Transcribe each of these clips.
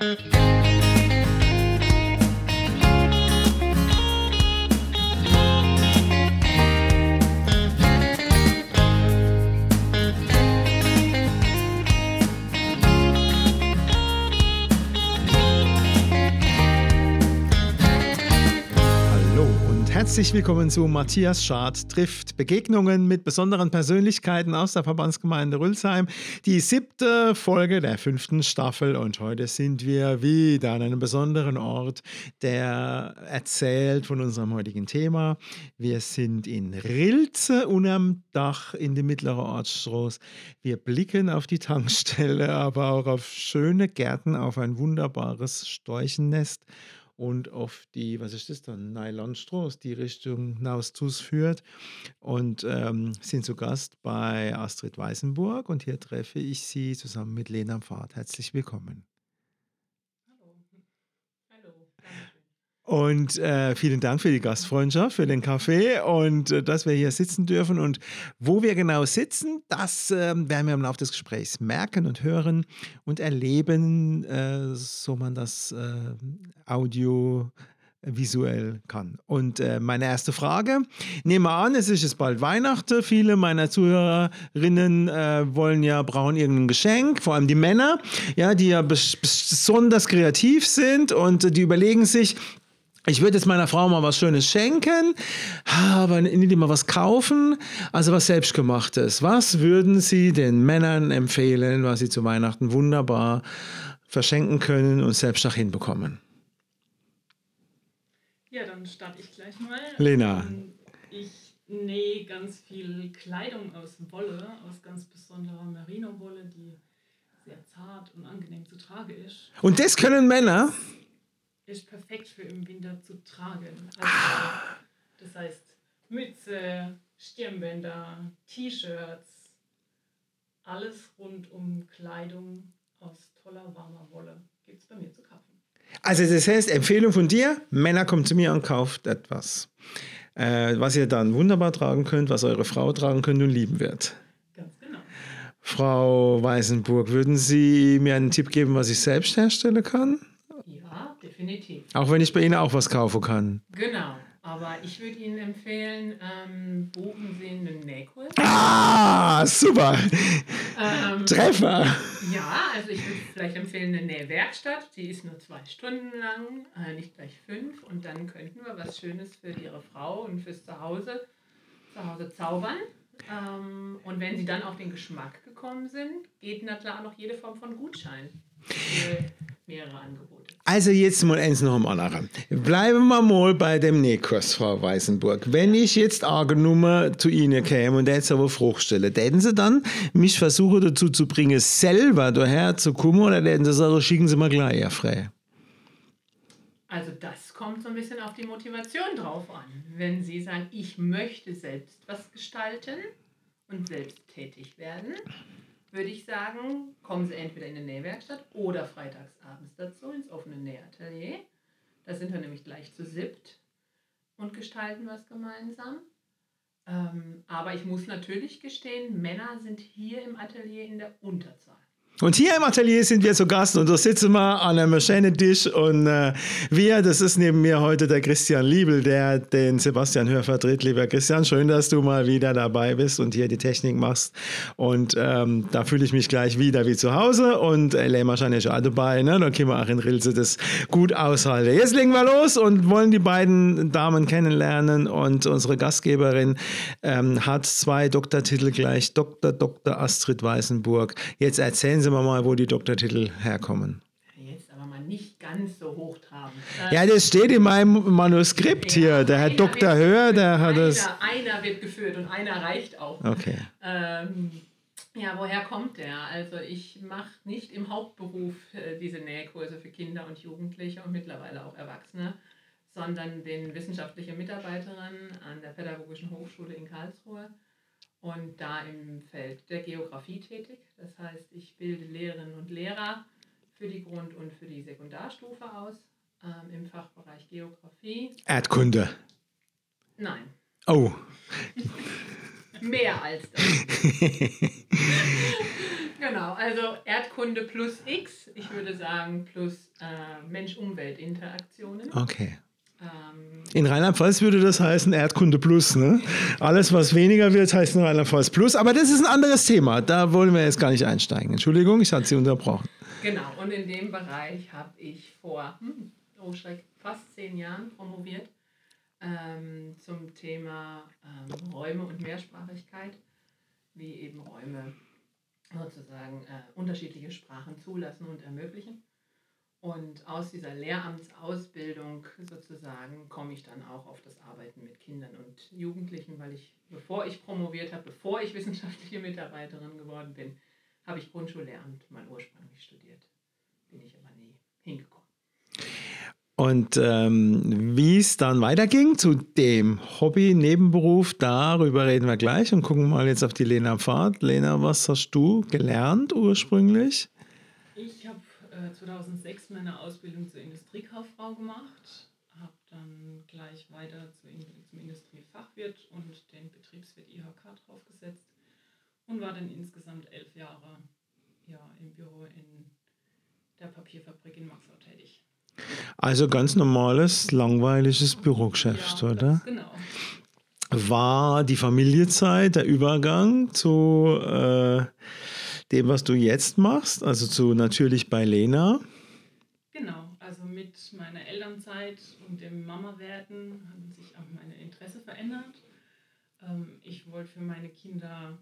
Herzlich willkommen zu Matthias Schad trifft Begegnungen mit besonderen Persönlichkeiten aus der Verbandsgemeinde Rülsheim. Die 7. Folge der 5. Staffel und heute sind wir wieder an einem besonderen Ort, der erzählt von unserem heutigen Thema. Wir sind in Rilze unterm Dach in die Mittlere Ortsstraße. Wir blicken auf die Tankstelle, aber auch auf schöne Gärten, auf ein wunderbares Storchennest. Und auf die, was ist das dann, Nylonstraße, die Richtung Naustus führt. Und sind zu Gast bei Astrid Weißenburg. Und hier treffe ich sie zusammen mit Lena Pfad. Herzlich willkommen. Hallo. Hallo. Dankeschön. Und vielen Dank für die Gastfreundschaft, für den Kaffee und dass wir hier sitzen dürfen. Und wo wir genau sitzen, das werden wir im Laufe des Gesprächs merken und hören und erleben, so man das audiovisuell kann. Und meine erste Frage, nehmen wir an, es ist jetzt bald Weihnachten. Viele meiner Zuhörerinnen brauchen irgendein Geschenk, vor allem die Männer, ja, die ja besonders kreativ sind und die überlegen sich, ich würde jetzt meiner Frau mal was Schönes schenken, aber nicht immer was kaufen, also was Selbstgemachtes. Was würden Sie den Männern empfehlen, was sie zu Weihnachten wunderbar verschenken können und selbst auch hinbekommen? Ja, dann starte ich gleich mal. Lena. Ich nähe ganz viel Kleidung aus Wolle, aus ganz besonderer Merino-Wolle, die sehr zart und angenehm zu tragen ist. Und das können Männer? Ist perfekt für im Winter zu tragen. Also, das heißt Mütze, Stirnbänder, T-Shirts, alles rund um Kleidung aus toller, warmer Wolle gibt es bei mir zu kaufen. Also das heißt, Empfehlung von dir, Männer kommen zu mir und kauft etwas, was ihr dann wunderbar tragen könnt, was eure Frau tragen könnt und lieben wird. Ganz genau. Frau Weißenburg, würden Sie mir einen Tipp geben, was ich selbst herstellen kann? Ja, definitiv. Auch wenn ich bei Ihnen auch was kaufen kann. Genau, aber ich würde Ihnen empfehlen, bogensehenden Nähkurs. Ah, super. Treffer. Ja, also ich würde vielleicht empfehlen eine Nähwerkstatt. Die ist nur 2 Stunden lang, nicht gleich 5. Und dann könnten wir was Schönes für Ihre Frau und fürs Zuhause zaubern. Und wenn Sie dann auf den Geschmack gekommen sind, geht na klar noch jede Form von Gutschein für mehrere Angebote. Also jetzt mal eins noch am anderen. Bleiben wir mal bei dem Nähkurs, Frau Weißenburg. Wenn ich jetzt angenommen zu Ihnen käme und jetzt aber Frucht stelle, hätten Sie dann mich versuchen dazu zu bringen, selber daher zu kommen oder hätten Sie sagen, schicken Sie mal gleich ja frei? Also das kommt so ein bisschen auf die Motivation drauf an. Wenn Sie sagen, ich möchte selbst was gestalten und selbst tätig werden, würde ich sagen, kommen Sie entweder in eine Nähwerkstatt oder freitags abends dazu ins offene Nähatelier. Da sind wir nämlich gleich zu 7 und gestalten was gemeinsam. Aber ich muss natürlich gestehen, Männer sind hier im Atelier in der Unterzahl. Und hier im Atelier sind wir zu Gast und da sitzen wir an einem schönen Tisch und das ist neben mir heute der Christian Liebel, der den Sebastian Hör vertritt. Lieber Christian, schön, dass du mal wieder dabei bist und hier die Technik machst und da fühle ich mich gleich wieder wie zu Hause und Lehmann wahrscheinlich auch dabei, ne? Da können wir auch in Rilze das gut aushalten. Jetzt legen wir los und wollen die beiden Damen kennenlernen und unsere Gastgeberin hat 2 Doktortitel gleich, Dr. Astrid Weißenburg. Jetzt erzählen Sie mal, wo die Doktortitel herkommen. Jetzt aber mal nicht ganz so hochtrabend. Ja, das steht in meinem Manuskript hier. Der Herr Dr. Hör, der hat das... Einer wird geführt und einer reicht auch. Okay. Ja, woher kommt der? Also ich mache nicht im Hauptberuf diese Nähkurse für Kinder und Jugendliche und mittlerweile auch Erwachsene, sondern bin wissenschaftliche Mitarbeiterin an der Pädagogischen Hochschule in Karlsruhe. Und da im Feld der Geografie tätig. Das heißt, ich bilde Lehrerinnen und Lehrer für die Grund- und für die Sekundarstufe aus, im Fachbereich Geografie. Erdkunde. Nein. Oh. Mehr als das. Genau, also Erdkunde plus X, ich würde sagen plus Mensch-Umwelt-Interaktionen. Okay. In Rheinland-Pfalz würde das heißen Erdkunde Plus. Ne? Alles, was weniger wird, heißt in Rheinland-Pfalz Plus. Aber das ist ein anderes Thema. Da wollen wir jetzt gar nicht einsteigen. Entschuldigung, ich hatte Sie unterbrochen. Genau, und in dem Bereich habe ich vor fast 10 Jahren promoviert zum Thema Räume und Mehrsprachigkeit, wie eben Räume sozusagen unterschiedliche Sprachen zulassen und ermöglichen. Und aus dieser Lehramtsausbildung sozusagen komme ich dann auch auf das Arbeiten mit Kindern und Jugendlichen, weil bevor ich promoviert habe, bevor ich wissenschaftliche Mitarbeiterin geworden bin, habe ich Grundschullehramt mal ursprünglich studiert. Bin ich aber nie hingekommen. Und wie es dann weiterging zu dem Hobby, Nebenberuf, darüber reden wir gleich und gucken mal jetzt auf die Lena Pfad. Lena, was hast du gelernt ursprünglich? Ich habe 2006 meine Ausbildung zur Industriekauffrau gemacht, habe dann gleich weiter zum Industriefachwirt und den Betriebswirt IHK draufgesetzt und war dann insgesamt 11 Jahre im Büro in der Papierfabrik in Maxau tätig. Also ganz normales, langweiliges Bürogeschäft, ja, oder? Genau. War die Familienzeit der Übergang zu dem, was du jetzt machst, also zu natürlich bei Lena? Genau, also mit meiner Elternzeit und dem Mama-Werden haben sich auch meine Interesse verändert. Ich wollte für meine Kinder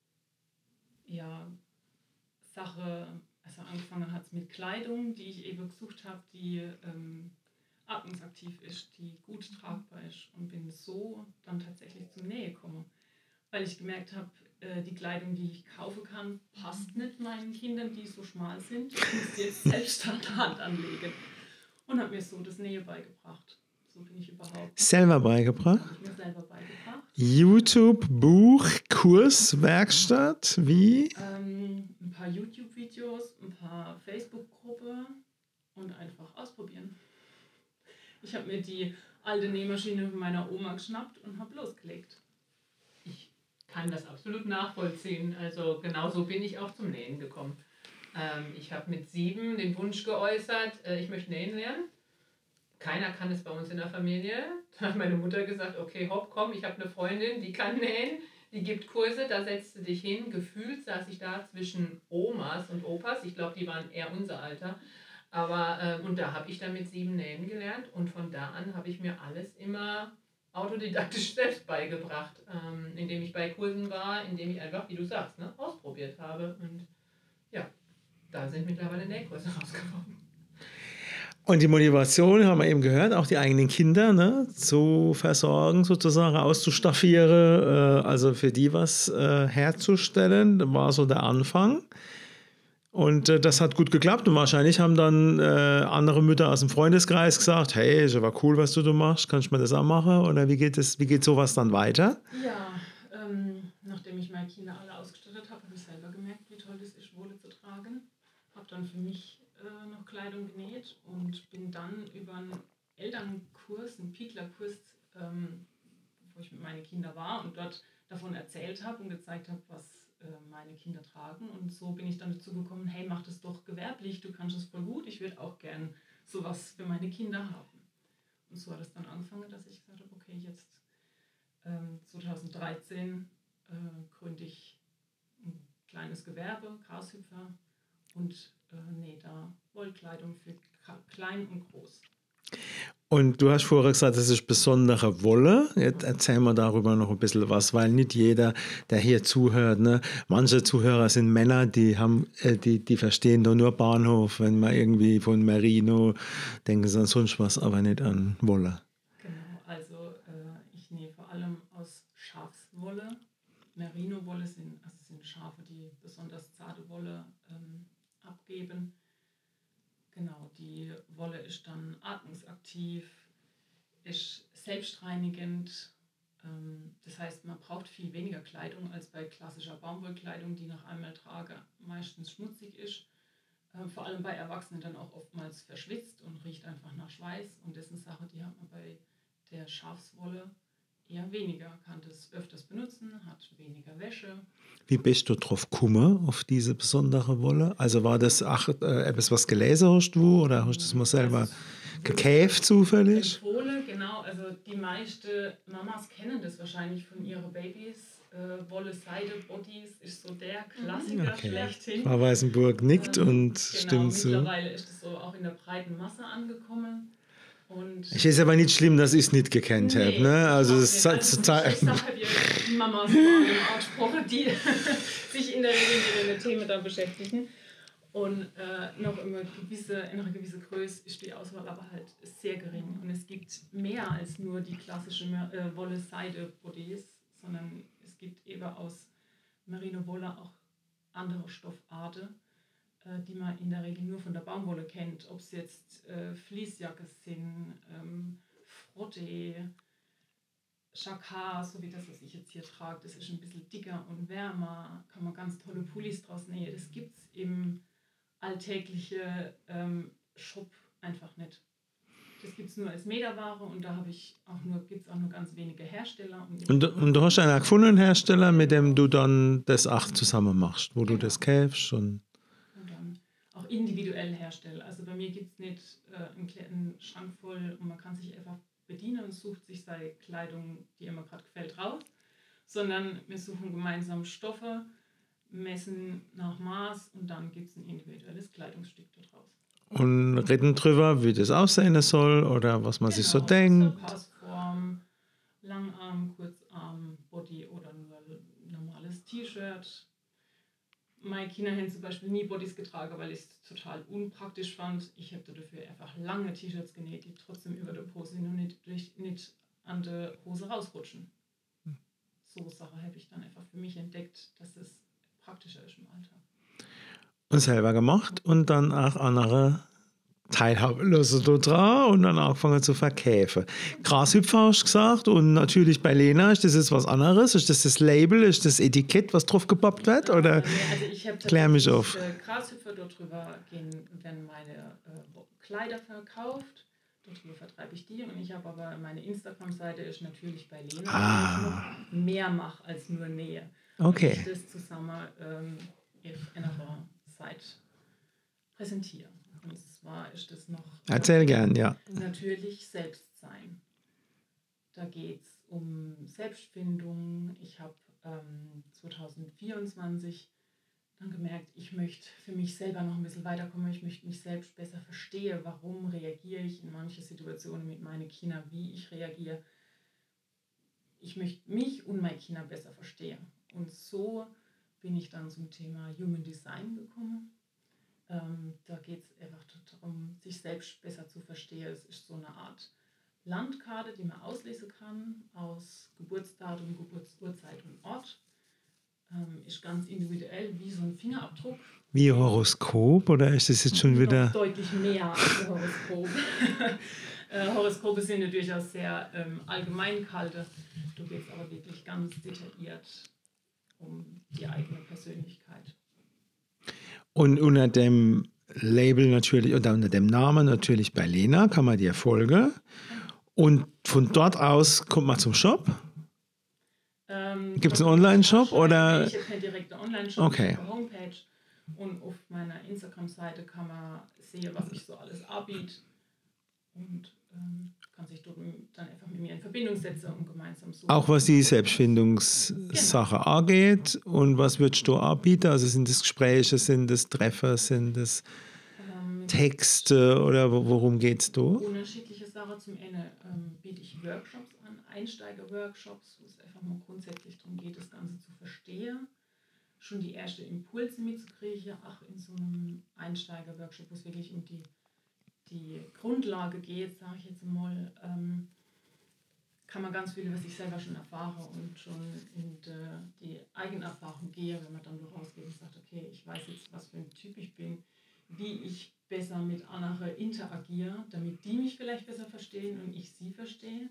also angefangen hat es mit Kleidung, die ich eben gesucht habe, die atmungsaktiv ist, die gut tragbar ist, und bin so dann tatsächlich zur Nähe gekommen, weil ich gemerkt habe, die Kleidung, die ich kaufen kann, passt nicht meinen Kindern, die so schmal sind. Ich muss die jetzt selbst an der Hand anlegen und habe mir so das Nähe beigebracht. So bin ich überhaupt. Selber beigebracht? Habe ich mir selber beigebracht. YouTube, Buch, Kurs, Werkstatt, wie? Ein paar YouTube-Videos, ein paar Facebook-Gruppen und einfach ausprobieren. Ich habe mir die alte Nähmaschine von meiner Oma geschnappt und habe losgelegt. Ich kann das absolut nachvollziehen. Also genauso bin ich auch zum Nähen gekommen. Ich habe mit 7 den Wunsch geäußert, ich möchte nähen lernen. Keiner kann es bei uns in der Familie. Da hat meine Mutter gesagt, okay, hopp, komm, ich habe eine Freundin, die kann nähen, die gibt Kurse, da setzt du dich hin. Gefühlt saß ich da zwischen Omas und Opas. Ich glaube, die waren eher unser Alter. Aber, und da habe ich dann mit 7 nähen gelernt. Und von da an habe ich mir alles immer autodidaktisch selbst beigebracht. Indem ich bei Kursen war, indem ich einfach, wie du sagst, ausprobiert habe. Und ja, da sind mittlerweile Nähkurse rausgekommen. Und die Motivation, haben wir eben gehört, auch die eigenen Kinder zu versorgen, sozusagen auszustaffieren, also für die was herzustellen, war so der Anfang. Und das hat gut geklappt und wahrscheinlich haben dann andere Mütter aus dem Freundeskreis gesagt, hey, ist aber cool, was du machst, kannst du mir das auch machen? Oder wie geht sowas dann weiter? Ja, nachdem ich meine Kinder alle ausgestattet habe, habe ich selber gemerkt, wie toll es ist, Wolle zu tragen. Habe dann für mich noch Kleidung genäht und bin dann über einen Elternkurs, einen Piekler-Kurs, wo ich mit meinen Kindern war und dort davon erzählt habe und gezeigt habe, was meine Kinder tragen. Und so bin ich dann dazu gekommen, hey, mach das doch gewerblich, du kannst es voll gut, ich würde auch gern sowas für meine Kinder haben. Und so hat es dann angefangen, dass ich gesagt habe, okay, jetzt 2013 gründe ich ein kleines Gewerbe, Grashüpfer, und nähe da Wollkleidung für klein und groß. Und du hast vorher gesagt, das ist besondere Wolle. Jetzt erzähl mal darüber noch ein bisschen was, weil nicht jeder, der hier zuhört, manche Zuhörer sind Männer, die verstehen doch nur Bahnhof, wenn man irgendwie von Merino, denken sie an sonst was, aber nicht an Wolle. Genau, also ich nähe vor allem aus Schafswolle. Merino-Wolle sind Schafe, die besonders zarte Wolle abgeben. Genau, die Wolle ist dann atmungsaktiv, ist selbstreinigend. Das heißt, man braucht viel weniger Kleidung als bei klassischer Baumwollkleidung, die nach einmal Trage meistens schmutzig ist. Vor allem bei Erwachsenen dann auch oftmals verschwitzt und riecht einfach nach Schweiß. Und das ist eine Sache, die hat man bei der Schafswolle eher weniger, kann das öfters benutzen, hat weniger Wäsche. Wie bist du drauf gekommen, auf diese besondere Wolle? Also war das etwas, was gelesen hast du oder hast du das mal selber gekauft zufällig? Empfohlen, genau. Also die meisten Mamas kennen das wahrscheinlich von ihren Babys. Wolle, Seide, Bodies ist so der Klassiker schlechthin. Frau Weißenburg nickt und Genau, stimmt zu. mittlerweile ist es so auch in der breiten Masse angekommen. Und Es ist aber nicht schlimm, dass ich es nicht gekannt habe. Ne? Also ich sage die Mamas vor allem angesprochen, die sich in der Regel mit den Themen dann beschäftigen. Und noch in einer gewissen Größe ist die Auswahl aber halt sehr gering. Und es gibt mehr als nur die klassische Wolle-Seide-Bodies, sondern es gibt eben aus Merino-Wolle auch andere Stoffarten, die man in der Regel nur von der Baumwolle kennt. Ob es jetzt Fleecejacke sind, Frotté, Jacquard, so wie das, was ich jetzt hier trage, das ist ein bisschen dicker und wärmer, kann man ganz tolle Pullis draus nähen. Das gibt es im alltäglichen Shop einfach nicht. Das gibt es nur als Meterware und da gibt es auch nur ganz wenige Hersteller. Und du hast einen gefunden Hersteller, mit dem du dann das auch zusammen machst, wo du das kaufst. Und dann auch individuell herstellen. Also bei mir gibt es nicht einen Schrank voll und man kann sich einfach bedienen und sucht sich seine Kleidung, die immer gerade gefällt, raus, sondern wir suchen gemeinsam Stoffe, messen nach Maß und dann gibt es ein individuelles Kleidungsstück daraus. Und reden drüber, wie das aussehen soll oder was man sich so denkt. So Passform, Langarm, Kurzarm, Body oder nur normales T-Shirt. Meine Kinder haben zum Beispiel nie Bodies getragen, weil ich es total unpraktisch fand. Ich habe dafür einfach lange T-Shirts genäht, die trotzdem über der Hose sind und nicht an der Hose rausrutschen. So Sachen habe ich dann einfach für mich entdeckt, dass es praktischer ist im Alltag. Und selber gemacht und dann auch andere teilhaben lassen dran und dann angefangen zu verkaufen. Grashüpfer hast du gesagt und natürlich bei Lena, ist das jetzt was anderes? Ist das Label, ist das Etikett, was drauf gepappt wird? Oder? Also ich habe klär mich auf. Grashüpfer, darüber werden meine Kleider verkauft, darüber vertreibe ich die und ich habe aber meine Instagram-Seite ist natürlich bei Lena, weil ich noch mehr mache als nur Nähe. Okay. Und ich das zusammen auf einer Seite präsentiere. Und zwar ist das noch Erzähl gern, ja. natürlich Selbstsein. Da geht es um Selbstfindung. Ich habe 2024 dann gemerkt, ich möchte für mich selber noch ein bisschen weiterkommen. Ich möchte mich selbst besser verstehen. Warum reagiere ich in manche Situationen mit meinen Kindern, wie ich reagiere. Ich möchte mich und meine Kinder besser verstehen. Und so bin ich dann zum Thema Human Design gekommen. Da geht es einfach darum, sich selbst besser zu verstehen. Es ist so eine Art Landkarte, die man auslesen kann aus Geburtsdatum, Geburtsurzeit und Ort. Ist ganz individuell wie so ein Fingerabdruck. Wie Horoskop oder ist das jetzt schon wieder? Noch deutlich mehr als Horoskop. Horoskope sind ja durchaus sehr allgemein gehalten. Du gehst aber wirklich ganz detailliert um die eigene Persönlichkeit. Und unter dem Label natürlich, oder unter dem Namen natürlich bei Lena kann man dir folgen. Und von dort aus kommt man zum Shop? Gibt es einen Online-Shop? Oder? Ich habe keinen direkten Online-Shop, okay. Ich habe eine Homepage. Und auf meiner Instagram-Seite kann man sehen, was ich so alles anbiete. Und kann sich dort dann einfach mit mir in Verbindung setzen und gemeinsam suchen. Auch was die Selbstfindungssache angeht. Und was würdest du anbieten? Also sind das Gespräche, sind das Treffer, sind das Texte oder worum geht es da? Unterschiedliche Sachen. Zum Ende biete ich Workshops an, Einsteiger-Workshops, wo es einfach mal grundsätzlich darum geht, das Ganze zu verstehen. Schon die ersten Impulse mitzukriegen, auch in so einem Einsteiger-Workshop, wo es wirklich um die Grundlage geht, sage ich jetzt mal, kann man ganz viel über sich selber schon erfahren und schon in die Eigenerfahrung gehen, wenn man dann so rausgeht und sagt, okay, ich weiß jetzt, was für ein Typ ich bin, wie ich besser mit anderen interagiere, damit die mich vielleicht besser verstehen und ich sie verstehe.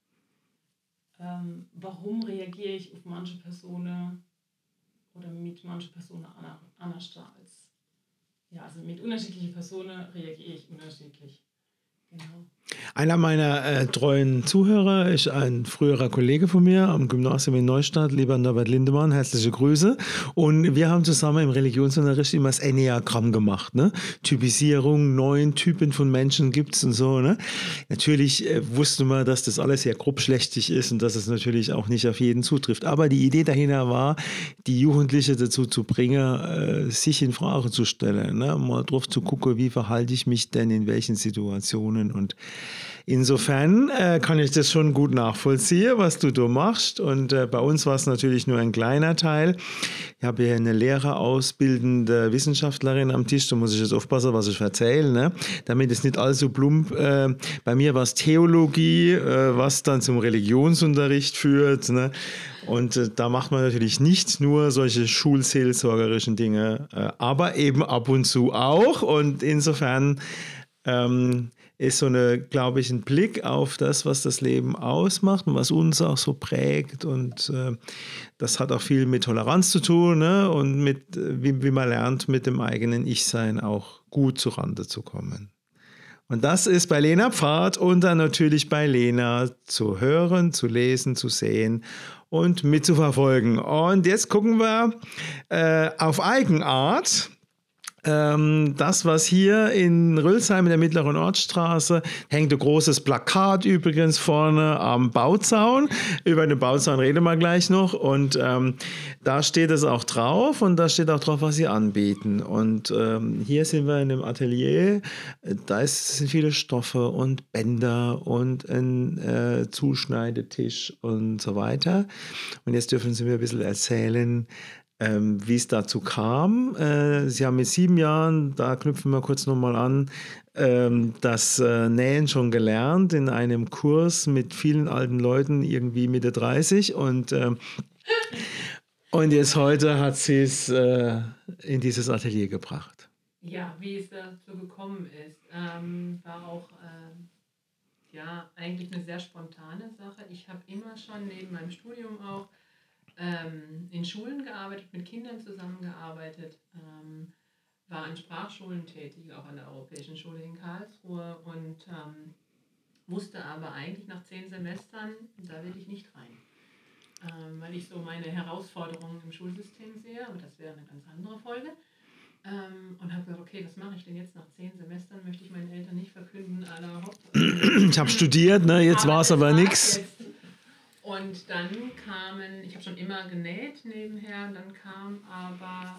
Warum reagiere ich auf manche Personen oder mit manchen Personen anders als. Ja, also mit unterschiedlichen Personen reagiere ich unterschiedlich. Genau. Einer meiner treuen Zuhörer ist ein früherer Kollege von mir am Gymnasium in Neustadt, lieber Norbert Lindemann, herzliche Grüße. Und wir haben zusammen im Religionsunterricht immer das Enneagramm gemacht. Ne? Typisierung, 9 Typen von Menschen gibt es und so. Ne? Natürlich wussten wir, dass das alles sehr grobschlächtig ist und dass es natürlich auch nicht auf jeden zutrifft. Aber die Idee dahinter war, die Jugendliche dazu zu bringen, sich in Frage zu stellen. Ne? Mal drauf zu gucken, wie verhalte ich mich denn in welchen Situationen. Und insofern kann ich das schon gut nachvollziehen, was du da machst. Und bei uns war es natürlich nur ein kleiner Teil. Ich habe hier eine lehrerausbildende Wissenschaftlerin am Tisch, da muss ich jetzt aufpassen, was ich erzähle, ne? Damit es nicht allzu plump. Bei mir war es Theologie, was dann zum Religionsunterricht führt. Ne? Und da macht man natürlich nicht nur solche schulseelsorgerischen Dinge, aber eben ab und zu auch. Und insofern ist so eine, glaube ich, ein Blick auf das, was das Leben ausmacht und was uns auch so prägt. Und das hat auch viel mit Toleranz zu tun, ne? Und mit, wie man lernt, mit dem eigenen Ich-Sein auch gut zurande zu kommen. Und das ist bei Lena Pfad und dann natürlich bei Lena zu hören, zu lesen, zu sehen und mitzuverfolgen. Und jetzt gucken wir auf Eigenart. Das, was hier in Rülsheim in der Mittleren Ortsstraße hängt, ein großes Plakat übrigens vorne am Bauzaun. Über den Bauzaun reden wir gleich noch. Und da steht es auch drauf und da steht auch drauf, was sie anbieten. Und hier sind wir in einem Atelier. Da sind viele Stoffe und Bänder und ein Zuschneidetisch und so weiter. Und jetzt dürfen Sie mir ein bisschen erzählen, wie es dazu kam. Sie haben mit 7 Jahren, da knüpfen wir kurz nochmal an, das Nähen schon gelernt in einem Kurs mit vielen alten Leuten, irgendwie Mitte 30. Und jetzt heute hat sie es in dieses Atelier gebracht. Ja, wie es dazu gekommen ist, war auch ja, eigentlich eine sehr spontane Sache. Ich habe immer schon neben meinem Studium auch in Schulen gearbeitet, mit Kindern zusammengearbeitet, war an Sprachschulen tätig, auch an der Europäischen Schule in Karlsruhe und wusste aber eigentlich nach 10 Semestern, da will ich nicht rein, weil ich so meine Herausforderungen im Schulsystem sehe, aber das wäre eine ganz andere Folge. Und habe gesagt, okay, was mache ich denn jetzt nach 10 Semestern? Möchte ich meinen Eltern nicht verkünden, aller hopp. Ich habe studiert, ne? Jetzt war es aber nichts. Und dann kamen, ich habe schon immer genäht nebenher, dann kam aber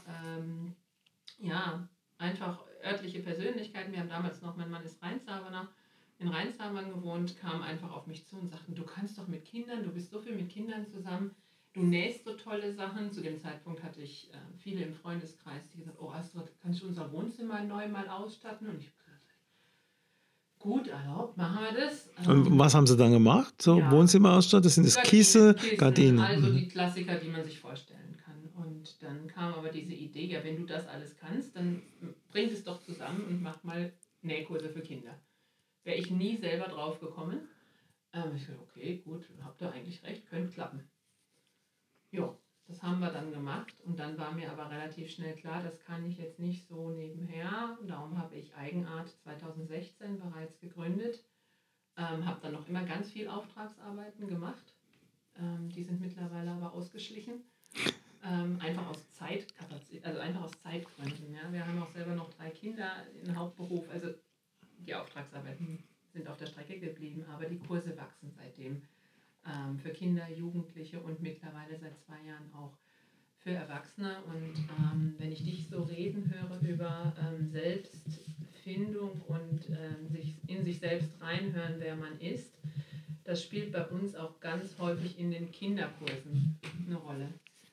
ja, einfach örtliche Persönlichkeiten. Wir haben damals noch, mein Mann ist Rheinsaberner, in Rheinsabernd gewohnt, kamen einfach auf mich zu und sagten, du kannst doch mit Kindern, du bist so viel mit Kindern zusammen, du nähst so tolle Sachen. Zu dem Zeitpunkt hatte ich viele im Freundeskreis, die gesagt, oh Astrid, kannst du unser Wohnzimmer neu mal ausstatten? Und ich habe gesagt, gut, erlaubt, machen wir das. Und was haben Sie dann gemacht? So ja, Wohnzimmer ausstattet? Sind das Kissen, Gardinen? Also die Klassiker, die man sich vorstellen kann. Und dann kam aber diese Idee, ja, wenn du das alles kannst, dann bring es doch zusammen und mach mal Nähkurse für Kinder. Wäre ich nie selber drauf gekommen. Ich dachte, okay, gut, habt ihr eigentlich recht, könnte klappen. Jo, das haben wir dann gemacht und dann war mir aber relativ schnell klar, das kann ich jetzt nicht so nebenher. Und darum habe ich Eigenart 2016 bereits gegründet. Habe dann noch immer ganz viel Auftragsarbeiten gemacht. Die sind mittlerweile aber ausgeschlichen. Einfach aus einfach aus Zeitgründen. Ja. Wir haben auch selber noch 3 Kinder im Hauptberuf. Also die Auftragsarbeiten sind auf der Strecke geblieben, aber die Kurse wachsen seitdem. Für Kinder, Jugendliche und mittlerweile seit 2 Jahren auch für Erwachsene. Und wenn ich dich so reden höre über Selbstfindung und in sich selbst reinhören, wer man ist, das spielt bei uns auch ganz häufig in den Kinderkursen eine Rolle.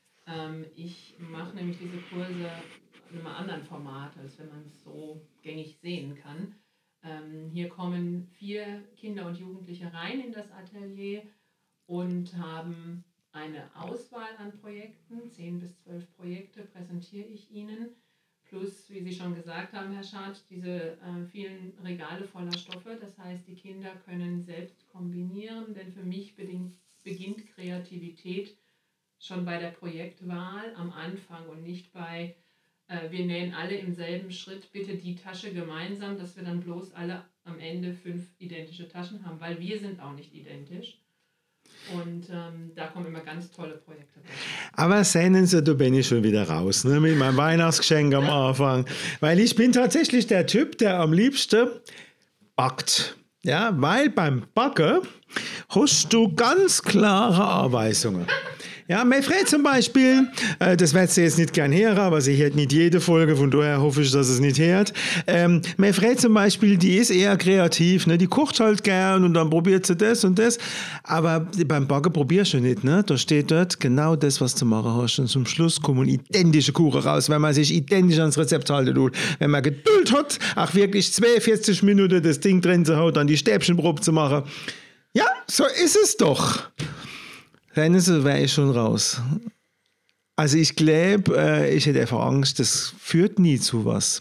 Ich mache nämlich diese Kurse in einem anderen Format, als wenn man es so gängig sehen kann. Hier kommen 4 Kinder und Jugendliche rein in das Atelier und haben eine Auswahl an Projekten, 10 bis 12 Projekte präsentiere ich Ihnen, plus, wie Sie schon gesagt haben, Herr Schad, diese vielen Regale voller Stoffe. Das heißt, die Kinder können selbst kombinieren, denn für mich beginnt Kreativität schon bei der Projektwahl am Anfang und nicht bei, wir nähen alle im selben Schritt bitte die Tasche gemeinsam, dass wir dann bloß alle am Ende 5 identische Taschen haben, weil wir sind auch nicht identisch. Und da kommen immer ganz tolle Projekte raus. Aber sehen Sie, da bin ich schon wieder raus, ne, mit meinem Weihnachtsgeschenk am Anfang. Weil ich bin tatsächlich der Typ, der am liebsten backt. Ja, weil beim Backen hast du ganz klare Anweisungen. Ja, meine Frau zum Beispiel, das wird sie jetzt nicht gern hören, aber sie hört nicht jede Folge, von daher hoffe ich, dass es nicht hört. Meine Frau zum Beispiel, die ist eher kreativ, ne? Die kocht halt gern und dann probiert sie das und das. Aber beim Backen probierst du nicht, ne? Da steht dort genau das, was du machen hast. Und zum Schluss kommen identische Kuchen raus, wenn man sich identisch ans Rezept halten tut. Wenn man Geduld hat, auch wirklich 42 Minuten das Ding drin zu hauen, dann die Stäbchenprobe zu machen. Ja, so ist es doch. Wenn es so wäre ich schon raus. Also ich glaube, ich hätte einfach Angst, das führt nie zu was.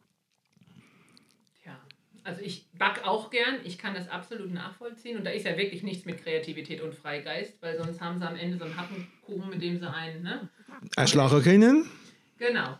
Ja, also ich backe auch gern, ich kann das absolut nachvollziehen und da ist ja wirklich nichts mit Kreativität und Freigeist, weil sonst haben sie am Ende so einen Happenkuchen, mit dem sie einen, ne? Erschlagen können? Genau.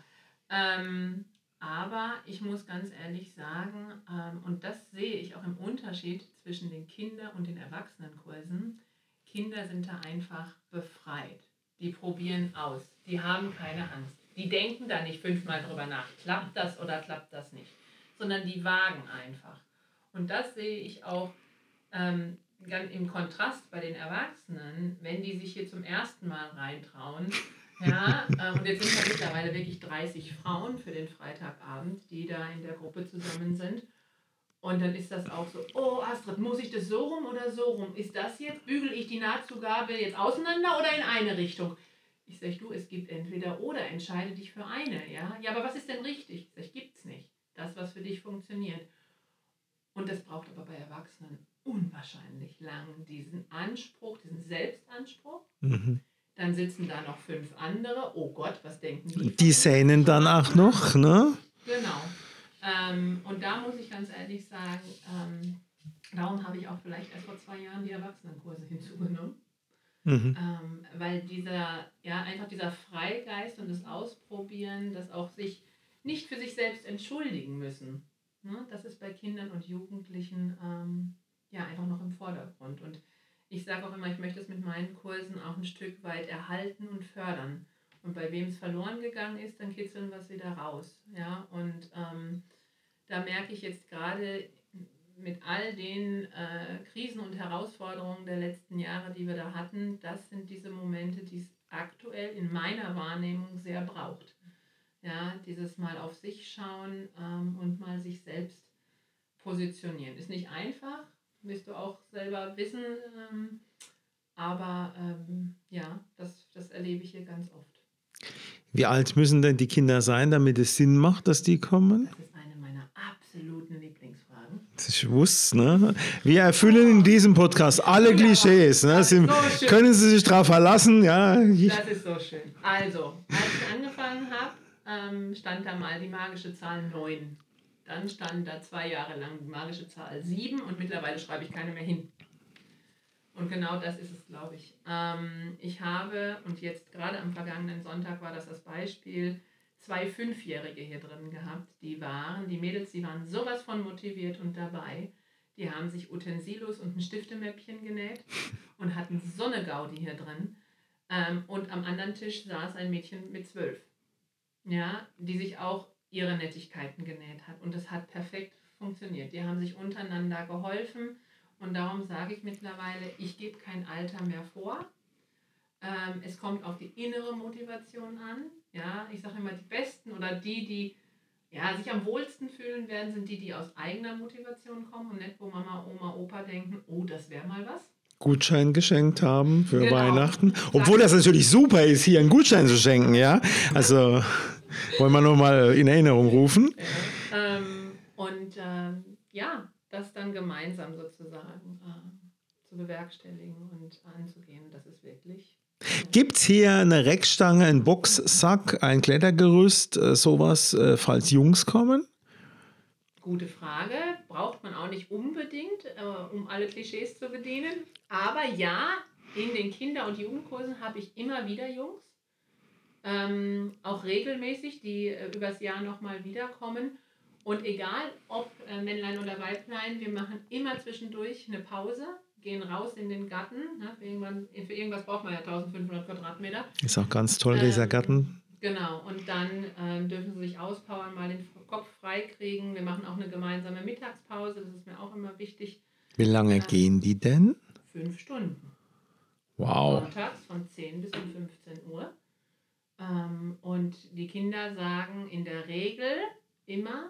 Aber ich muss ganz ehrlich sagen, und das sehe ich auch im Unterschied zwischen den Kinder- und den Erwachsenenkursen, Kinder sind da einfach befreit. Die probieren aus. Die haben keine Angst. Die denken da nicht 5-mal drüber nach. Klappt das oder klappt das nicht? Sondern die wagen einfach. Und das sehe ich auch ganz im Kontrast bei den Erwachsenen, wenn die sich hier zum ersten Mal reintrauen. Ja, und jetzt sind ja mittlerweile wirklich 30 Frauen für den Freitagabend, die da in der Gruppe zusammen sind. Und dann ist das auch so, oh Astrid, muss ich das so rum oder so rum? Ist das jetzt, bügel ich die Nahtzugabe jetzt auseinander oder in eine Richtung? Ich sage, du, es gibt entweder oder, entscheide dich für eine. Ja, aber was ist denn richtig? Ich sage, gibt's nicht. Das, was für dich funktioniert. Und das braucht aber bei Erwachsenen unwahrscheinlich lang, diesen Anspruch, diesen Selbstanspruch. Mhm. Dann sitzen da noch 5 andere. Oh Gott, was denken die? Die sehnen dann auch noch, ne? Genau. Und da muss ich ganz ehrlich sagen, darum habe ich auch vielleicht erst vor 2 Jahren die Erwachsenenkurse hinzugenommen. Mhm. Weil einfach dieser Freigeist und das Ausprobieren, das auch sich nicht für sich selbst entschuldigen müssen, ne? Das ist bei Kindern und Jugendlichen einfach noch im Vordergrund. Und ich sage auch immer, ich möchte es mit meinen Kursen auch ein Stück weit erhalten und fördern. Und bei wem es verloren gegangen ist, dann kitzeln wir es wieder raus. Ja? Und da merke ich jetzt gerade mit all den Krisen und Herausforderungen der letzten Jahre, die wir da hatten, das sind diese Momente, die es aktuell in meiner Wahrnehmung sehr braucht. Ja, dieses Mal auf sich schauen und mal sich selbst positionieren. Ist nicht einfach, wirst du auch selber wissen, aber das erlebe ich hier ganz oft. Wie alt müssen denn die Kinder sein, damit es Sinn macht, dass die kommen? Das ist eine meiner absoluten Lieblingsfragen. Das ist gewusst, ne? Wir erfüllen in diesem Podcast alle Klischees. Ne? So können Sie sich darauf verlassen? Ja. Das ist so schön. Also, als ich angefangen habe, stand da mal die magische Zahl 9. Dann stand da 2 Jahre lang die magische Zahl 7 und mittlerweile schreibe ich keine mehr hin. Und genau das ist es, glaube ich. Ich habe, und jetzt gerade am vergangenen Sonntag war das Beispiel, 2 5-Jährige hier drin gehabt. Die Mädels, die waren sowas von motiviert und dabei. Die haben sich Utensilos und ein Stiftemäppchen genäht und hatten so eine Gaudi hier drin. Und am anderen Tisch saß ein Mädchen mit 12, ja, die sich auch ihre Nettigkeiten genäht hat. Und das hat perfekt funktioniert. Die haben sich untereinander geholfen. Und darum sage ich mittlerweile, ich gebe kein Alter mehr vor. Es kommt auf die innere Motivation an. Ja, ich sage immer, die Besten oder die sich am wohlsten fühlen werden, sind die aus eigener Motivation kommen und nicht, wo Mama, Oma, Opa denken, oh, das wäre mal was. Gutschein geschenkt haben für Genau. Weihnachten. Obwohl das natürlich super ist, hier einen Gutschein zu schenken, ja. Also wollen wir nur mal in Erinnerung rufen. Das dann gemeinsam sozusagen zu bewerkstelligen und anzugehen, das ist wirklich... Gibt es hier eine Reckstange, einen Boxsack, ein Klettergerüst, sowas, falls Jungs kommen? Gute Frage. Braucht man auch nicht unbedingt, um alle Klischees zu bedienen. Aber ja, in den Kinder- und Jugendkursen habe ich immer wieder Jungs. Auch regelmäßig, die übers Jahr nochmal wiederkommen. Und egal, ob Männlein oder Weiblein, wir machen immer zwischendurch eine Pause, gehen raus in den Garten. Ne? Für irgendwas braucht man ja 1500 Quadratmeter. Ist auch ganz toll, dieser Garten. Genau, und dann dürfen sie sich auspowern, mal den Kopf frei kriegen. Wir machen auch eine gemeinsame Mittagspause, das ist mir auch immer wichtig. Wie lange gehen die denn? 5 Stunden. Wow. Sonntags von 10 bis um 15 Uhr. Und die Kinder sagen in der Regel immer,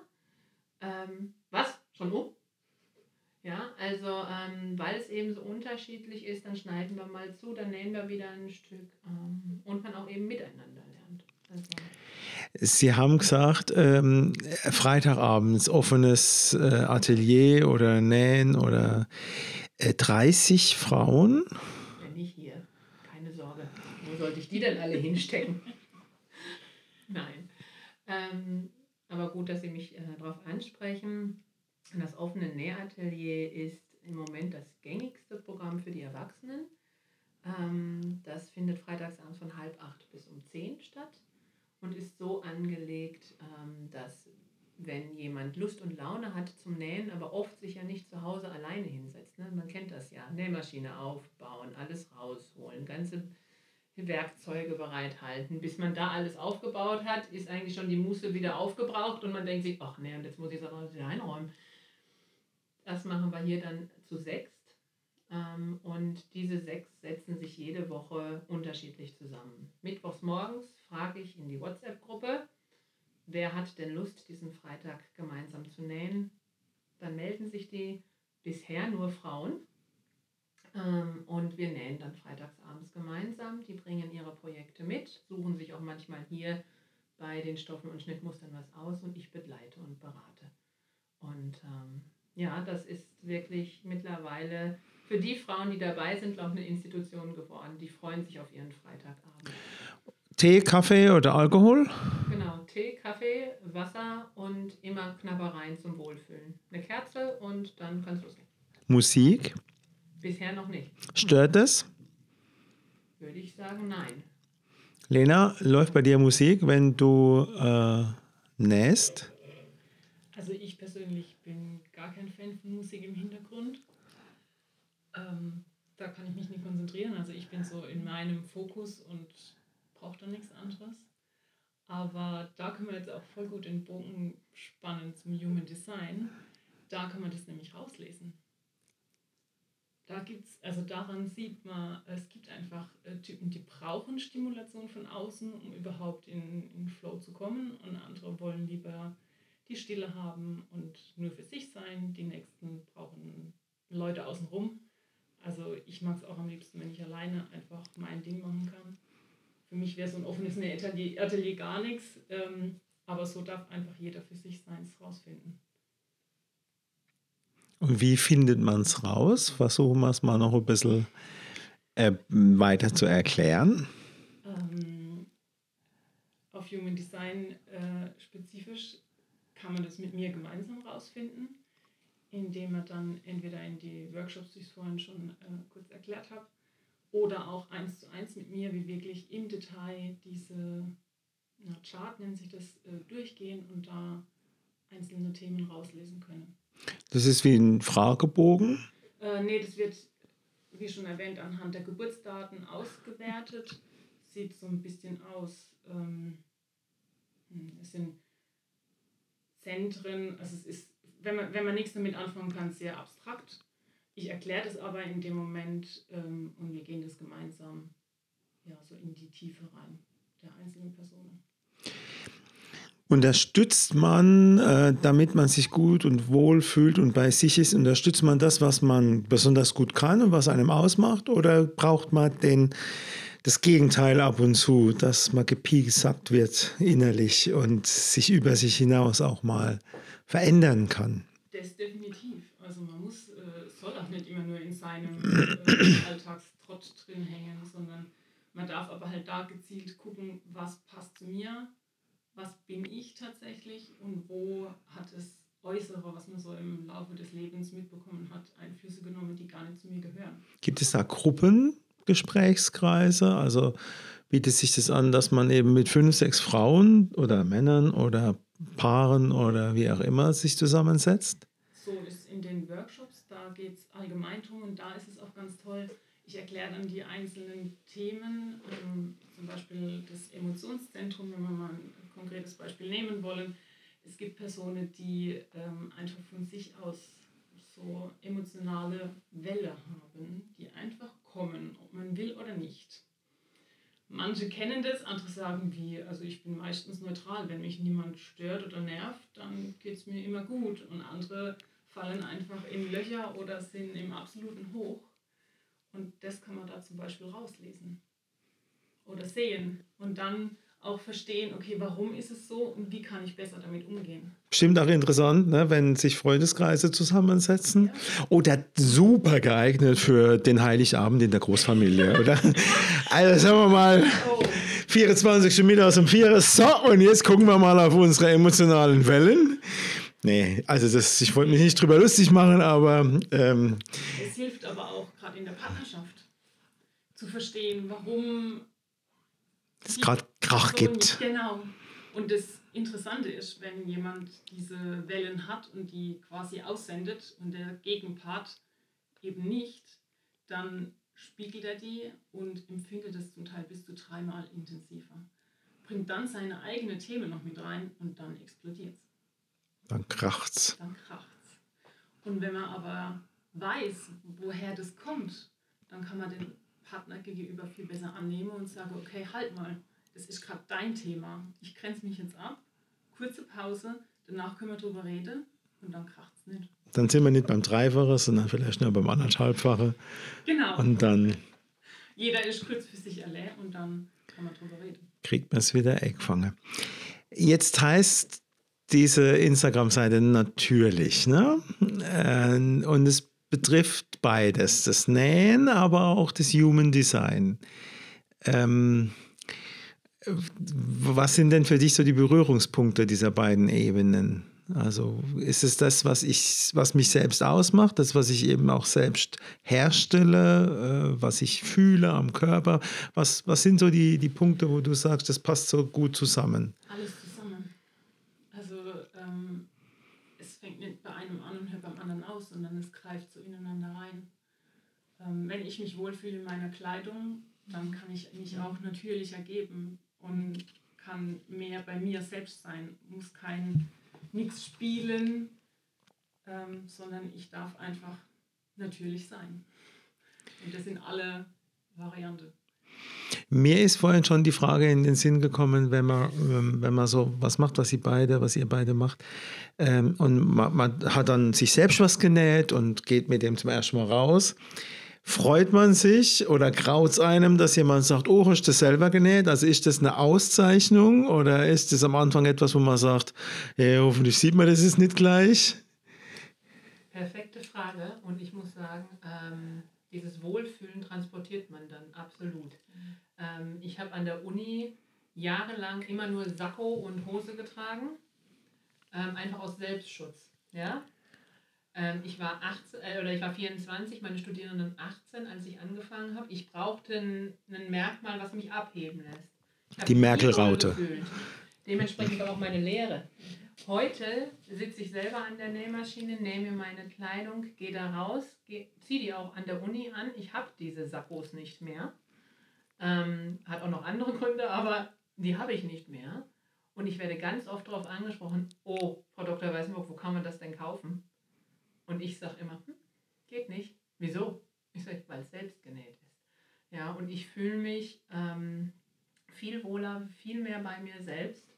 was? Schon um? Ja, also weil es eben so unterschiedlich ist, dann schneiden wir mal zu, dann nähen wir wieder ein Stück und man auch eben miteinander lernt. Also, Sie haben gesagt, Freitagabends offenes Atelier oder Nähen oder 30 Frauen. ja, nicht hier, keine Sorge. Wo sollte ich die denn alle hinstecken? Nein. Aber gut, dass Sie mich darauf ansprechen. Das offene Nähatelier ist im Moment das gängigste Programm für die Erwachsenen. Das findet freitagsabends von 7:30 bis um 10 statt und ist so angelegt, dass wenn jemand Lust und Laune hat zum Nähen, aber oft sich ja nicht zu Hause alleine hinsetzt. Ne? Man kennt das ja, Nähmaschine aufbauen, alles rausholen, ganze Werkzeuge bereithalten. Bis man da alles aufgebaut hat, ist eigentlich schon die Muße wieder aufgebraucht und man denkt sich, ach nee, und jetzt muss ich es auch wieder einräumen. Das machen wir hier dann zu 6. Und diese 6 setzen sich jede Woche unterschiedlich zusammen. Mittwochs morgens frage ich in die WhatsApp-Gruppe, wer hat denn Lust, diesen Freitag gemeinsam zu nähen? Dann melden sich die bisher nur Frauen. Und wir nähen dann freitagsabends gemeinsam. Die bringen ihre Projekte mit, suchen sich auch manchmal hier bei den Stoffen und Schnittmustern was aus und ich begleite und berate. Und ja, das ist wirklich mittlerweile für die Frauen, die dabei sind, glaube ich, eine Institution geworden. Die freuen sich auf ihren Freitagabend. Tee, Kaffee oder Alkohol? Genau, Tee, Kaffee, Wasser und immer Knabbereien zum Wohlfühlen. Eine Kerze und dann kann es losgehen. Musik? Bisher noch nicht. Stört es? Würde ich sagen, nein. Lena, läuft bei dir Musik, wenn du nähst? Also ich persönlich bin gar kein Fan von Musik im Hintergrund. Da kann ich mich nicht konzentrieren. Also ich bin so in meinem Fokus und brauche da nichts anderes. Aber da können wir jetzt auch voll gut den Bogen spannen zum Human Design. Da kann man das nämlich rauslesen. Daran sieht man, es gibt einfach Typen, die brauchen Stimulation von außen, um überhaupt in Flow zu kommen. Und andere wollen lieber die Stille haben und nur für sich sein. Die nächsten brauchen Leute außenrum. Also ich mag es auch am liebsten, wenn ich alleine einfach mein Ding machen kann. Für mich wäre so ein offenes Atelier gar nichts, aber so darf einfach jeder für sich seins rausfinden. Und wie findet man es raus? Versuchen wir es mal noch ein bisschen weiter zu erklären. Auf Human Design spezifisch kann man das mit mir gemeinsam rausfinden, indem man dann entweder in die Workshops, die ich vorhin schon kurz erklärt habe, oder auch 1:1 mit mir, wie wirklich im Detail diese Chart, nennt sich das, durchgehen und da einzelne Themen rauslesen können. Das ist wie ein Fragebogen? Nee, das wird, wie schon erwähnt, anhand der Geburtsdaten ausgewertet. Sieht so ein bisschen aus, es sind Zentren, also es ist, wenn man nichts damit anfangen kann, sehr abstrakt. Ich erkläre das aber in dem Moment und wir gehen das gemeinsam so in die Tiefe rein der einzelnen Personen. Unterstützt man, damit man sich gut und wohl fühlt und bei sich ist, unterstützt man das, was man besonders gut kann und was einem ausmacht? Oder braucht man das Gegenteil ab und zu, dass man gepiesackt wird innerlich und sich über sich hinaus auch mal verändern kann? Das definitiv. Also man soll auch nicht immer nur in seinem Alltagstrott drin hängen, sondern man darf aber halt da gezielt gucken, was passt zu mir, was bin ich tatsächlich und wo hat es Äußere, was man so im Laufe des Lebens mitbekommen hat, Einflüsse genommen, die gar nicht zu mir gehören. Gibt es da Gruppengesprächskreise? Also bietet sich das an, dass man eben mit 5, 6 Frauen oder Männern oder Paaren oder wie auch immer sich zusammensetzt? So ist in den Workshops, da geht es allgemein drum und da ist es auch ganz toll. Ich erkläre dann die einzelnen Themen, zum Beispiel das Emotionszentrum, wenn wir mal ein konkretes Beispiel nehmen wollen. Es gibt Personen, die einfach von sich aus so emotionale Welle haben, die einfach kommen, ob man will oder nicht. Manche kennen das, andere sagen wie, also ich bin meistens neutral, wenn mich niemand stört oder nervt, dann geht es mir immer gut. Und andere fallen einfach in Löcher oder sind im absoluten Hoch. Und das kann man da zum Beispiel rauslesen oder sehen und dann auch verstehen, okay, warum ist es so und wie kann ich besser damit umgehen. Bestimmt auch interessant, ne, wenn sich Freundeskreise zusammensetzen. Oder super geeignet für den Heiligabend in der Großfamilie, oder? Also sagen wir mal, 24. Mittags um 4. So, und jetzt gucken wir mal auf unsere emotionalen Wellen. Nee, also ich wollte mich nicht drüber lustig machen, aber... Es hilft aber auch gerade in der Partnerschaft zu verstehen, warum es gerade Krach gibt. Genau. Und das Interessante ist, wenn jemand diese Wellen hat und die quasi aussendet und der Gegenpart eben nicht, dann spiegelt er die und empfindet es zum Teil bis zu 3-mal intensiver. Bringt dann seine eigenen Themen noch mit rein und dann explodiert es. Dann kracht's. Und wenn man aber weiß, woher das kommt, dann kann man den Partner gegenüber viel besser annehmen und sagen, okay, halt mal, das ist gerade dein Thema. Ich grenze mich jetzt ab, kurze Pause, danach können wir drüber reden und dann kracht es nicht. Dann sind wir nicht beim Dreifachen, sondern vielleicht nur beim 1,5-fachen. Genau. Und dann... Jeder ist kurz für sich allein und dann kann man drüber reden. Kriegt man es wieder eingefangen. Jetzt heißt diese Instagram-Seite natürlich, ne? Und es betrifft beides, das Nähen, aber auch das Human Design. Was sind denn für dich so die Berührungspunkte dieser beiden Ebenen? Also ist es das, was mich selbst ausmacht, das, was ich eben auch selbst herstelle, was ich fühle am Körper? Was sind so die Punkte, wo du sagst, das passt so gut zusammen? Alles zusammen. Also es fängt nicht bei einem an und hört beim anderen aus, sondern es greift so ineinander rein. Wenn ich mich wohlfühle in meiner Kleidung, dann kann ich mich auch natürlicher geben und kann mehr bei mir selbst sein. Muss nichts spielen, sondern ich darf einfach natürlich sein. Und das sind alle Varianten. Mir ist vorhin schon die Frage in den Sinn gekommen, wenn man so was macht, was ihr beide macht, und man hat dann sich selbst was genäht und geht mit dem zum ersten Mal raus. Freut man sich oder graut es einem, dass jemand sagt, oh, hast du das selber genäht? Also ist das eine Auszeichnung oder ist das am Anfang etwas, wo man sagt, ja, hoffentlich sieht man das ist nicht gleich? Perfekte Frage und ich muss sagen, dieses Wohlfühlen transportiert man dann absolut. Ich habe an der Uni jahrelang immer nur Sakko und Hose getragen, einfach aus Selbstschutz. Ja? Ich war 24, meine Studierenden 18, als ich angefangen habe. Ich brauchte ein Merkmal, was mich abheben lässt. Die Merkel-Raute. Dementsprechend auch meine Lehre. Heute sitze ich selber an der Nähmaschine, nehme mir meine Kleidung, gehe da raus, ziehe die auch an der Uni an. Ich habe diese Sakkos nicht mehr. Hat auch noch andere Gründe, aber die habe ich nicht mehr. Und ich werde ganz oft darauf angesprochen, oh, Frau Dr. Weißenburg, wo kann man das denn kaufen? Und ich sage immer, geht nicht. Wieso? Ich sage, weil es selbst genäht ist. Ja, und ich fühle mich viel wohler, viel mehr bei mir selbst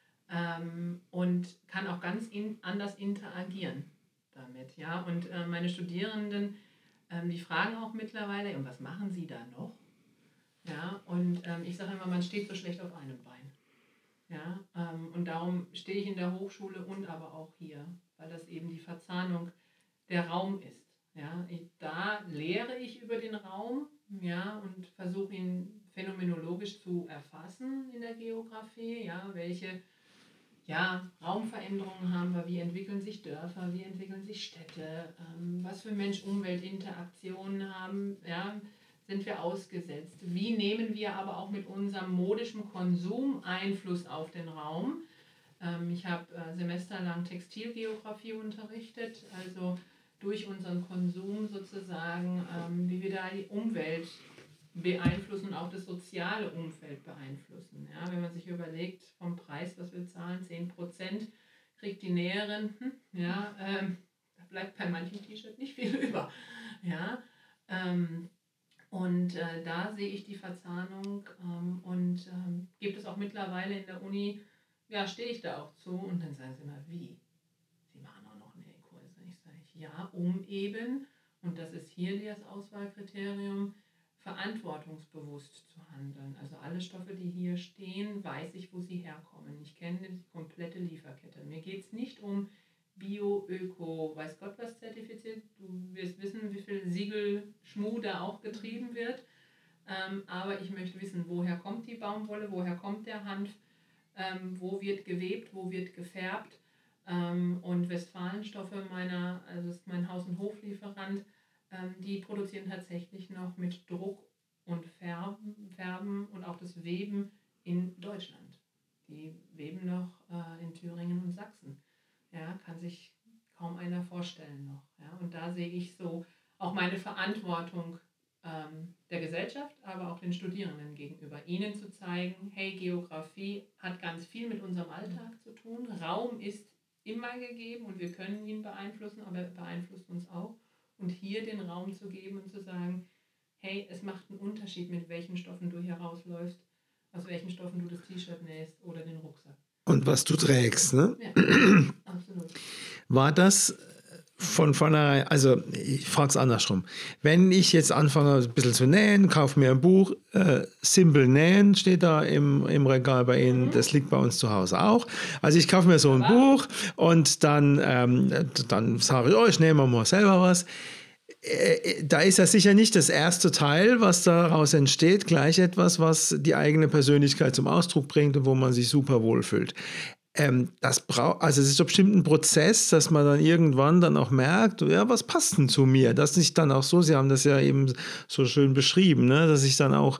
und kann auch ganz anders interagieren damit. Ja? Und meine Studierenden, die fragen auch mittlerweile, und was machen sie da noch? Ja? Und ich sage immer, man steht so schlecht auf einem Bein. Ja? Und darum stehe ich in der Hochschule und aber auch hier, weil das eben die Verzahnung der Raum ist. Ja, da lehre ich über den Raum, ja, und versuche ihn phänomenologisch zu erfassen in der Geografie. Ja, welche Raumveränderungen haben wir, wie entwickeln sich Dörfer, wie entwickeln sich Städte, was für Mensch-Umwelt-Interaktionen sind wir ausgesetzt. Wie nehmen wir aber auch mit unserem modischen Konsum Einfluss auf den Raum? Ich habe semesterlang Textilgeografie unterrichtet, also durch unseren Konsum sozusagen, wie wir da die Umwelt beeinflussen und auch das soziale Umfeld beeinflussen. Ja, wenn man sich überlegt, vom Preis, was wir zahlen, 10%, kriegt die Näherin, ja, da bleibt bei manchen T-Shirt nicht viel über. Ja, und da sehe ich die Verzahnung und gibt es auch mittlerweile in der Uni, ja, stehe ich da auch zu und dann sagen sie immer, wie? Sie machen auch noch Nähkurse. Ich sage, ja, um eben, und das ist hier das Auswahlkriterium, verantwortungsbewusst zu handeln. Also alle Stoffe, die hier stehen, weiß ich, wo sie herkommen. Ich kenne die komplette Lieferkette. Mir geht es nicht um Bio, Öko, weiß Gott was zertifiziert. Du wirst wissen, wie viel Siegel-Schmuh da auch getrieben wird. Aber ich möchte wissen, woher kommt die Baumwolle, woher kommt der Hanf, wo wird gewebt, wo wird gefärbt. Und Westfalenstoffe, also ist mein Haus- und Hoflieferant, die produzieren tatsächlich noch mit Druck und Färben und auch das Weben in Deutschland. Die weben noch in Thüringen und Sachsen. Ja, kann sich kaum einer vorstellen noch. Ja, und da sehe ich so auch meine Verantwortung der Gesellschaft, aber auch den Studierenden gegenüber. Ihnen zu zeigen, hey, Geografie hat ganz viel mit unserem Alltag zu tun. Raum ist immer gegeben und wir können ihn beeinflussen, aber er beeinflusst uns auch. Und hier den Raum zu geben und zu sagen, hey, es macht einen Unterschied, mit welchen Stoffen du hier rausläufst, aus welchen Stoffen du das T-Shirt nähst oder den Rucksack. Und was du trägst, ne? Ja, absolut. War das von vornherein, also ich frage es andersrum. Wenn ich jetzt anfange, ein bisschen zu nähen, kaufe mir ein Buch, Simple Nähen steht da im Regal bei Ihnen, das liegt bei uns zu Hause auch. Also ich kaufe mir so ein Buch und dann sage ich, oh, ich nehme mal selber was. Da ist ja sicher nicht das erste Teil, was daraus entsteht, gleich etwas, was die eigene Persönlichkeit zum Ausdruck bringt und wo man sich super wohlfühlt. Also es ist doch bestimmt ein Prozess, dass man dann irgendwann dann auch merkt, ja, was passt denn zu mir? Dass ich dann auch so, Sie haben das ja eben so schön beschrieben, ne, dass ich dann auch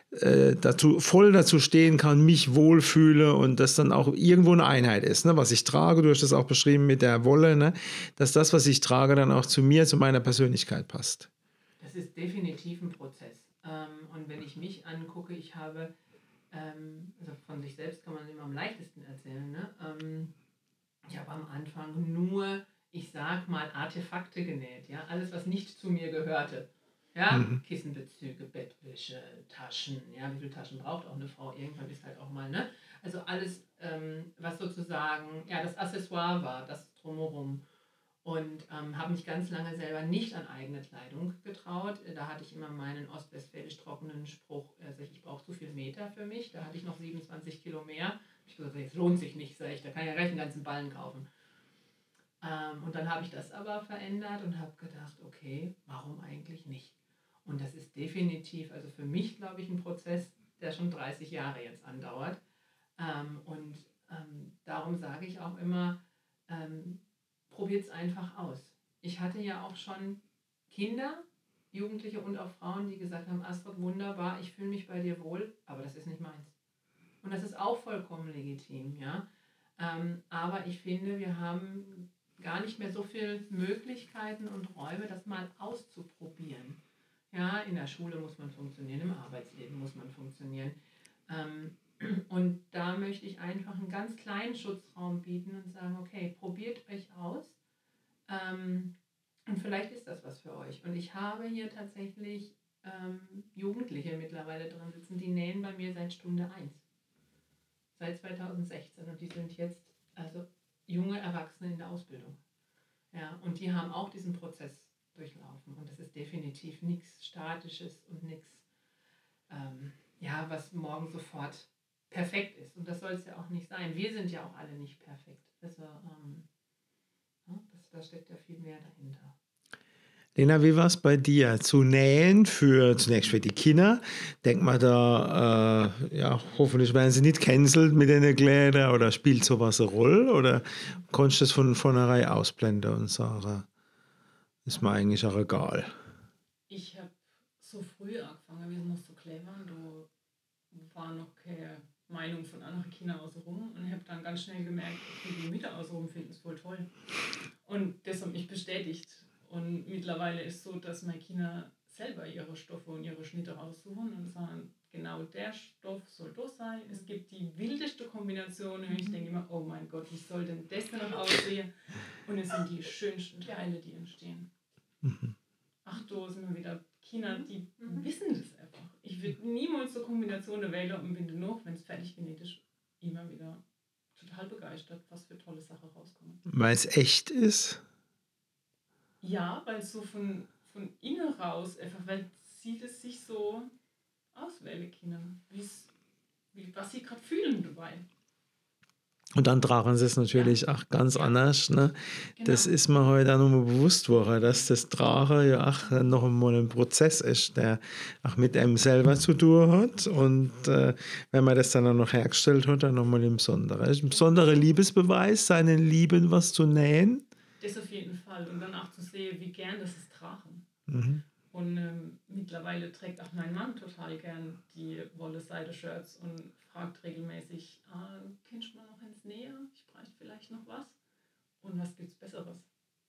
voll dazu stehen kann, mich wohlfühle und das dann auch irgendwo eine Einheit ist, ne, was ich trage, du hast das auch beschrieben mit der Wolle, ne, dass das, was ich trage, dann auch zu mir, zu meiner Persönlichkeit passt. Das ist definitiv ein Prozess. Und wenn ich mich angucke, ich habe also von sich selbst kann man immer am leichtesten erzählen. Ne? Ich habe am Anfang nur, ich sag mal, Artefakte genäht. Ja? Alles, was nicht zu mir gehörte. Ja? Kissenbezüge, Bettwäsche, Taschen. Ja? Wie viele Taschen braucht auch eine Frau? Irgendwann ist halt auch mal. Ne? Also alles, was sozusagen ja, das Accessoire war, das drumherum. Und habe mich ganz lange selber nicht an eigene Kleidung getraut. Da hatte ich immer meinen ostwestfälisch trockenen Spruch, also ich brauche zu viel Meter für mich. Da hatte ich noch 27 Kilo mehr. Ich habe gesagt, das lohnt sich nicht, sag ich, da kann ich ja gleich einen ganzen Ballen kaufen. Und dann habe ich das aber verändert und habe gedacht, okay, warum eigentlich nicht? Und das ist definitiv, also für mich, glaube ich, ein Prozess, der schon 30 Jahre jetzt andauert. Darum sage ich auch immer, probiert es einfach aus. Ich hatte ja auch schon Kinder, Jugendliche und auch Frauen, die gesagt haben, Astrid, wunderbar, ich fühle mich bei dir wohl, aber das ist nicht meins. Und das ist auch vollkommen legitim, ja. Aber ich finde, wir haben gar nicht mehr so viele Möglichkeiten und Räume, das mal auszuprobieren. Ja, in der Schule muss man funktionieren, im Arbeitsleben muss man funktionieren. Und da möchte ich einfach einen ganz kleinen Schutzraum bieten und sagen, okay, probiert euch aus und vielleicht ist das was für euch. Und ich habe hier tatsächlich Jugendliche mittlerweile drin sitzen, die nähen bei mir seit Stunde 1, seit 2016 und die sind jetzt also junge Erwachsene in der Ausbildung. Ja, und die haben auch diesen Prozess durchlaufen und das ist definitiv nichts Statisches und nichts, was morgen sofort perfekt ist. Und das soll es ja auch nicht sein. Wir sind ja auch alle nicht perfekt. Also, da steckt ja viel mehr dahinter. Lena, wie war es bei dir? Zu nähen zunächst für die Kinder? Denk mal da, hoffentlich werden sie nicht cancelled mit den Kleider oder spielt sowas eine Rolle? Oder konntest du das von vornherein ausblenden und sagen, ist mir eigentlich auch egal? Ich habe so früh angefangen, wir sind noch so clever, da war noch keine Meinung von anderen Kindern außenrum und habe dann ganz schnell gemerkt, okay, die Mütter außenrum finden es voll toll. Und das hat mich bestätigt. Und mittlerweile ist es so, dass meine Kinder selber ihre Stoffe und ihre Schnitte raussuchen und sagen, genau der Stoff soll das sein. Es gibt die wildeste Kombination und ich denke immer, oh mein Gott, wie soll denn das denn noch aussehen? Und es sind die schönsten Teile, die entstehen. Ach, da sind wir wieder Kinder, die wissen das einfach. Ich würde niemals so Kombinationen wählen und bin dennoch, wenn es fertig genäht ist, immer wieder total begeistert, was für tolle Sachen rauskommen. Weil es echt ist? Ja, weil es so von innen raus einfach, weil sie das sich so auswählen können, was sie gerade fühlen dabei. Und dann tragen sie es natürlich auch ganz anders. Ne? Genau. Das ist mir heute auch nochmal bewusst geworden, dass das Tragen ja auch noch einmal ein Prozess ist, der auch mit einem selber zu tun hat. Und wenn man das dann auch noch hergestellt hat, dann nochmal im Besonderen. Das ist ein besonderer Liebesbeweis, seinen Lieben was zu nähen. Das auf jeden Fall. Und dann auch zu sehen, wie gern das ist tragen. Mhm. Und mittlerweile trägt auch mein Mann total gern die Wolle-Seide-Shirts und fragt regelmäßig, kennst du mal noch ins Nähe? Ich bräuchte vielleicht noch was. Und was gibt's Besseres?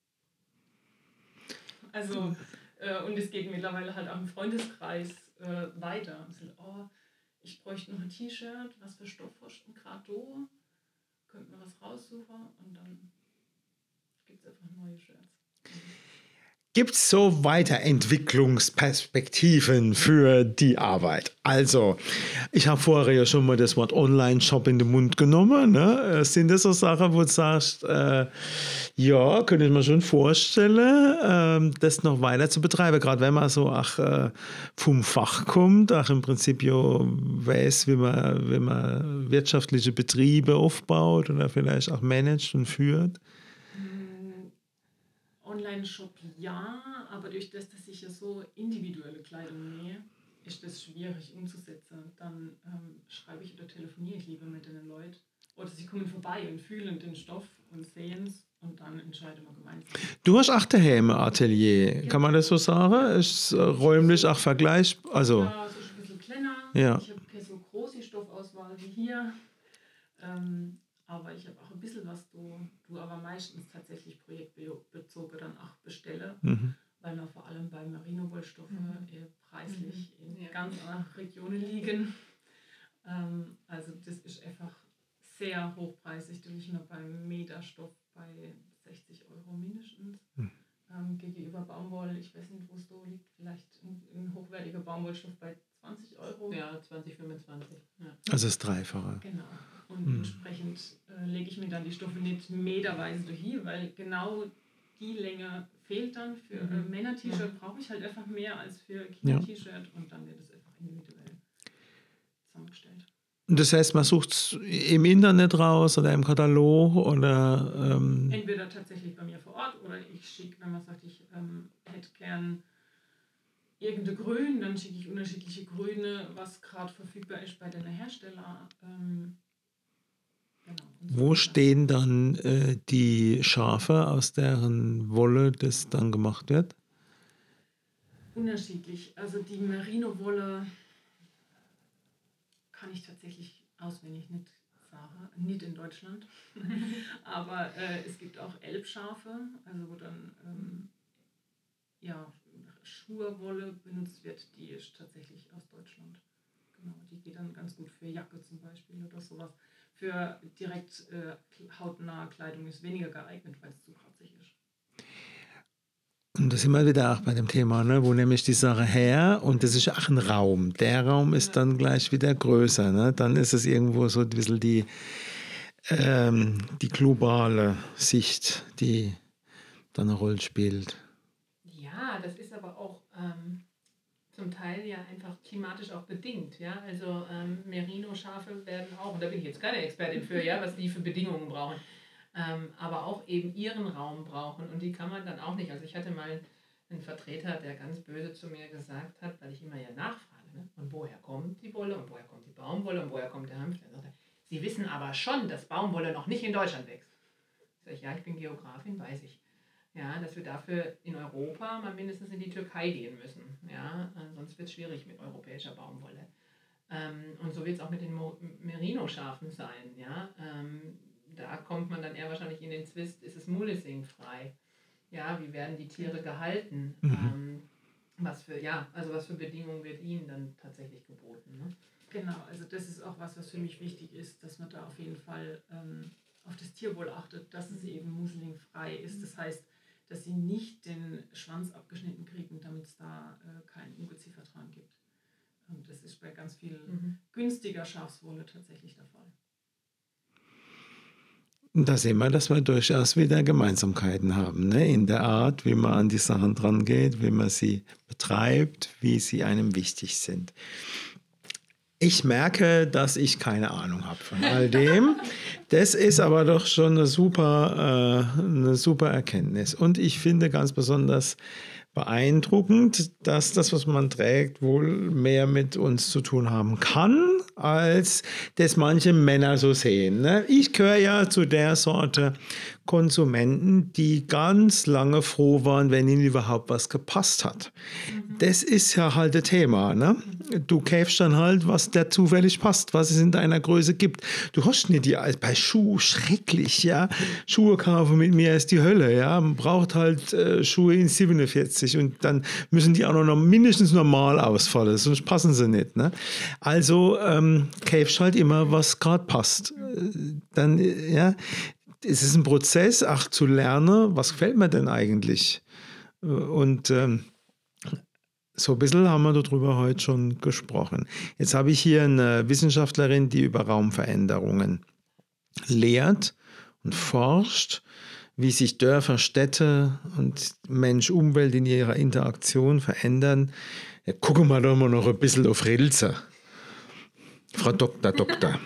Also, und es geht mittlerweile halt auch im Freundeskreis weiter. Und so, ich bräuchte noch ein T-Shirt, was für Stoff hast du gerade da? Könnten wir was raussuchen? Und dann gibt es einfach neue Shirts. Gibt es so Weiterentwicklungsperspektiven für die Arbeit? Also, ich habe vorher ja schon mal das Wort Online-Shop in den Mund genommen. Ne? Sind das so Sachen, wo du sagst, ja, könnte ich mir schon vorstellen, das noch weiter zu betreiben, gerade wenn man so vom Fach kommt, auch im Prinzip ja weiß, wie man wirtschaftliche Betriebe aufbaut oder vielleicht auch managt und führt? Online-Shop ja, aber durch das, dass ich ja so individuelle Kleidung nähe, ist das schwierig umzusetzen. Dann schreibe ich oder telefoniere ich lieber mit den Leuten. Oder sie kommen vorbei und fühlen den Stoff und sehen es und dann entscheiden wir gemeinsam. Du hast auch daheim ein Atelier, kann man das so sagen? Ist räumlich auch vergleichbar? Also, ja, es ist ein bisschen kleiner. Ja. Ich habe keine so große Stoffauswahl wie hier. Aber ich habe auch ein bisschen was, du aber meistens tatsächlich projektbezogen dann auch bestelle, weil wir vor allem bei Merino-Wollstoffe preislich in ganz anderen Regionen liegen. Also das ist einfach sehr hochpreisig, da liegen wir beim Meterstoff bei 60 € mindestens. Gegenüber Baumwolle, ich weiß nicht, wo es da liegt, vielleicht ein hochwertiger Baumwollstoff bei 20 €. Ja, 20, 25. Ja. Also das Dreifache. Genau. Und entsprechend lege ich mir dann die Stoffe nicht meterweise durch, weil genau die Länge fehlt dann. Für Männer-T-Shirt brauche ich halt einfach mehr als für Kinder-T-Shirt und dann wird es einfach individuell zusammengestellt. Das heißt, man sucht es im Internet raus oder im Katalog oder... Entweder tatsächlich bei mir vor Ort oder ich schicke, wenn man sagt, ich hätte gern irgendein Grün, dann schicke ich unterschiedliche Grüne, was gerade verfügbar ist bei den Herstellern. Genau. Wo stehen dann die Schafe, aus deren Wolle das dann gemacht wird? Unterschiedlich. Also die Merino-Wolle kann ich tatsächlich auswendig nicht sagen, nicht in Deutschland. Aber es gibt auch Elbschafe, also wo dann Schurwolle benutzt wird, die ist tatsächlich aus Deutschland. Genau, die geht dann ganz gut für Jacke zum Beispiel oder sowas. Für direkt hautnahe Kleidung ist weniger geeignet, weil es zu kratzig ist. Und da sind wir wieder auch bei dem Thema, ne? Wo nehme ich die Sache her? Und das ist auch ein Raum. Der Raum ist dann gleich wieder größer. Ne? Dann ist es irgendwo so ein bisschen die globale Sicht, die dann eine Rolle spielt. Ja, das ist aber auch zum Teil ja einfach klimatisch auch bedingt. Ja? Also Merino-Schafe werden auch, und da bin ich jetzt keine Expertin für, ja, was die für Bedingungen brauchen, aber auch eben ihren Raum brauchen. Und die kann man dann auch nicht. Also ich hatte mal einen Vertreter, der ganz böse zu mir gesagt hat, weil ich immer ja nachfrage, ne? Und woher kommt die Wolle und woher kommt die Baumwolle und woher kommt der Hanf? Der sagte, Sie wissen aber schon, dass Baumwolle noch nicht in Deutschland wächst. Sag ich, ja, ich bin Geografin, weiß ich. Ja, dass wir dafür in Europa mal mindestens in die Türkei gehen müssen. Ja, sonst wird es schwierig mit europäischer Baumwolle. Und so wird es auch mit den Merino-Schafen sein. Ja? Da kommt man dann eher wahrscheinlich in den Zwist, ist es mulesingfrei? Ja, wie werden die Tiere gehalten? Was für Bedingungen wird ihnen dann tatsächlich geboten? Ne? Genau, also das ist auch was für mich wichtig ist, dass man da auf jeden Fall auf das Tierwohl achtet, dass es eben muselingfrei ist. Das heißt, dass sie nicht den Schwanz abgeschnitten kriegen, damit es da keinen Ungeziefer dran gibt. Und das ist bei ganz viel günstiger Schafswolle tatsächlich der Fall. Da sehen wir, dass wir durchaus wieder Gemeinsamkeiten haben, ne? In der Art, wie man an die Sachen dran geht, wie man sie betreibt, wie sie einem wichtig sind. Ich merke, dass ich keine Ahnung habe von all dem. Das ist aber doch schon eine super Erkenntnis. Und ich finde ganz besonders beeindruckend, dass das, was man trägt, wohl mehr mit uns zu tun haben kann, als das manche Männer so sehen. Ne? Ich gehöre ja zu der Sorte Konsumenten, die ganz lange froh waren, wenn ihnen überhaupt was gepasst hat. Das ist ja halt das Thema. Ne? Du kaufst dann halt, was dir zufällig passt, was es in deiner Größe gibt. Du hast nicht bei Schuhe schrecklich, ja. Schuhe kaufen mit mir ist die Hölle, ja. Man braucht halt Schuhe in 47 und dann müssen die auch noch mindestens normal ausfallen, sonst passen sie nicht. Ne? Also kaufst halt immer, was gerade passt. Dann, ja, es ist ein Prozess, zu lernen, was gefällt mir denn eigentlich? Und so ein bisschen haben wir darüber heute schon gesprochen. Jetzt habe ich hier eine Wissenschaftlerin, die über Raumveränderungen lehrt und forscht, wie sich Dörfer, Städte und Mensch-Umwelt in ihrer Interaktion verändern. Ja, gucken wir doch mal noch ein bisschen auf Rilze. Frau Doktor.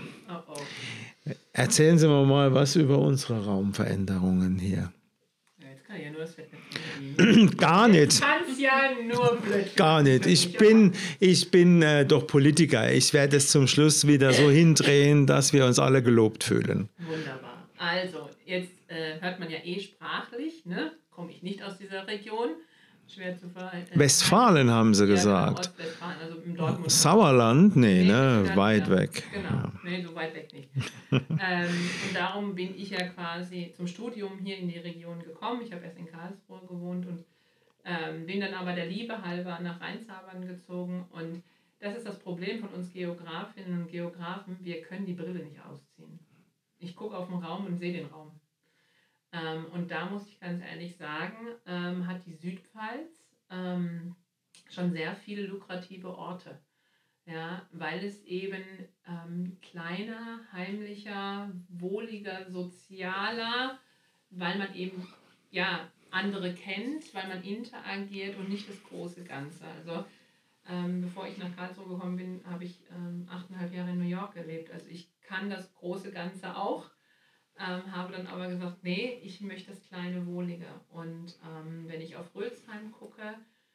Erzählen Sie mir mal was über unsere Raumveränderungen hier. Ja, jetzt kann ich ja nur das Fettnäpfchen. Gar nicht. Kannst ja nur blöd. Gar nicht. Ich bin doch Politiker. Ich werde es zum Schluss wieder so hindrehen, dass wir uns alle gelobt fühlen. Wunderbar. Also, jetzt hört man ja sprachlich, ne? Komme ich nicht aus dieser Region. Schwer zu Westfalen haben sie gesagt. Genau, Ostwestfalen, also im Dortmund. Sauerland? Nee, ne? Weit weg. Genau, ja. Nee, so weit weg nicht. Und darum bin ich ja quasi zum Studium hier in die Region gekommen. Ich habe erst in Karlsruhe gewohnt und bin dann aber der Liebe halber nach Rheinzabern gezogen. Und das ist das Problem von uns Geografinnen und Geografen, wir können die Brille nicht ausziehen. Ich gucke auf den Raum und sehe den Raum. Und da muss ich ganz ehrlich sagen, hat die Südpfalz schon sehr viele lukrative Orte. Ja, weil es eben kleiner, heimlicher, wohliger, sozialer, weil man eben andere kennt, weil man interagiert und nicht das große Ganze. Also bevor ich nach Karlsruhe gekommen bin, habe ich 8,5 Jahre in New York gelebt. Also ich kann das große Ganze auch. Habe dann aber gesagt, nee, ich möchte das kleine Wohlige. Und wenn ich auf Rülsheim gucke,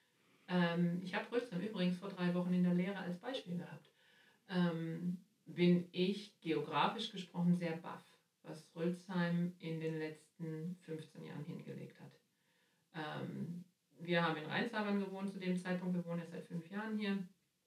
ich habe Rülsheim übrigens vor 3 Wochen in der Lehre als Beispiel gehabt, bin ich geografisch gesprochen sehr baff, was Rülsheim in den letzten 15 Jahren hingelegt hat. Wir haben in Rheinzabern gewohnt zu dem Zeitpunkt, wir wohnen erst seit 5 Jahren hier.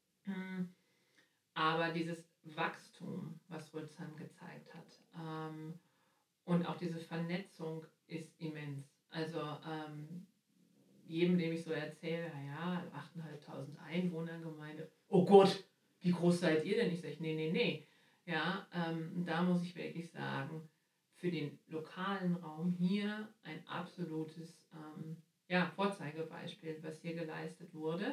Aber dieses Wachstum, was Rülsheim gezeigt hat, und auch diese Vernetzung ist immens. Also jedem, dem ich so erzähle, 8.500 Einwohnergemeinde, oh Gott, wie groß seid ihr denn? Ich sage, nee. Ja, da muss ich wirklich sagen, für den lokalen Raum hier ein absolutes Vorzeigebeispiel, was hier geleistet wurde.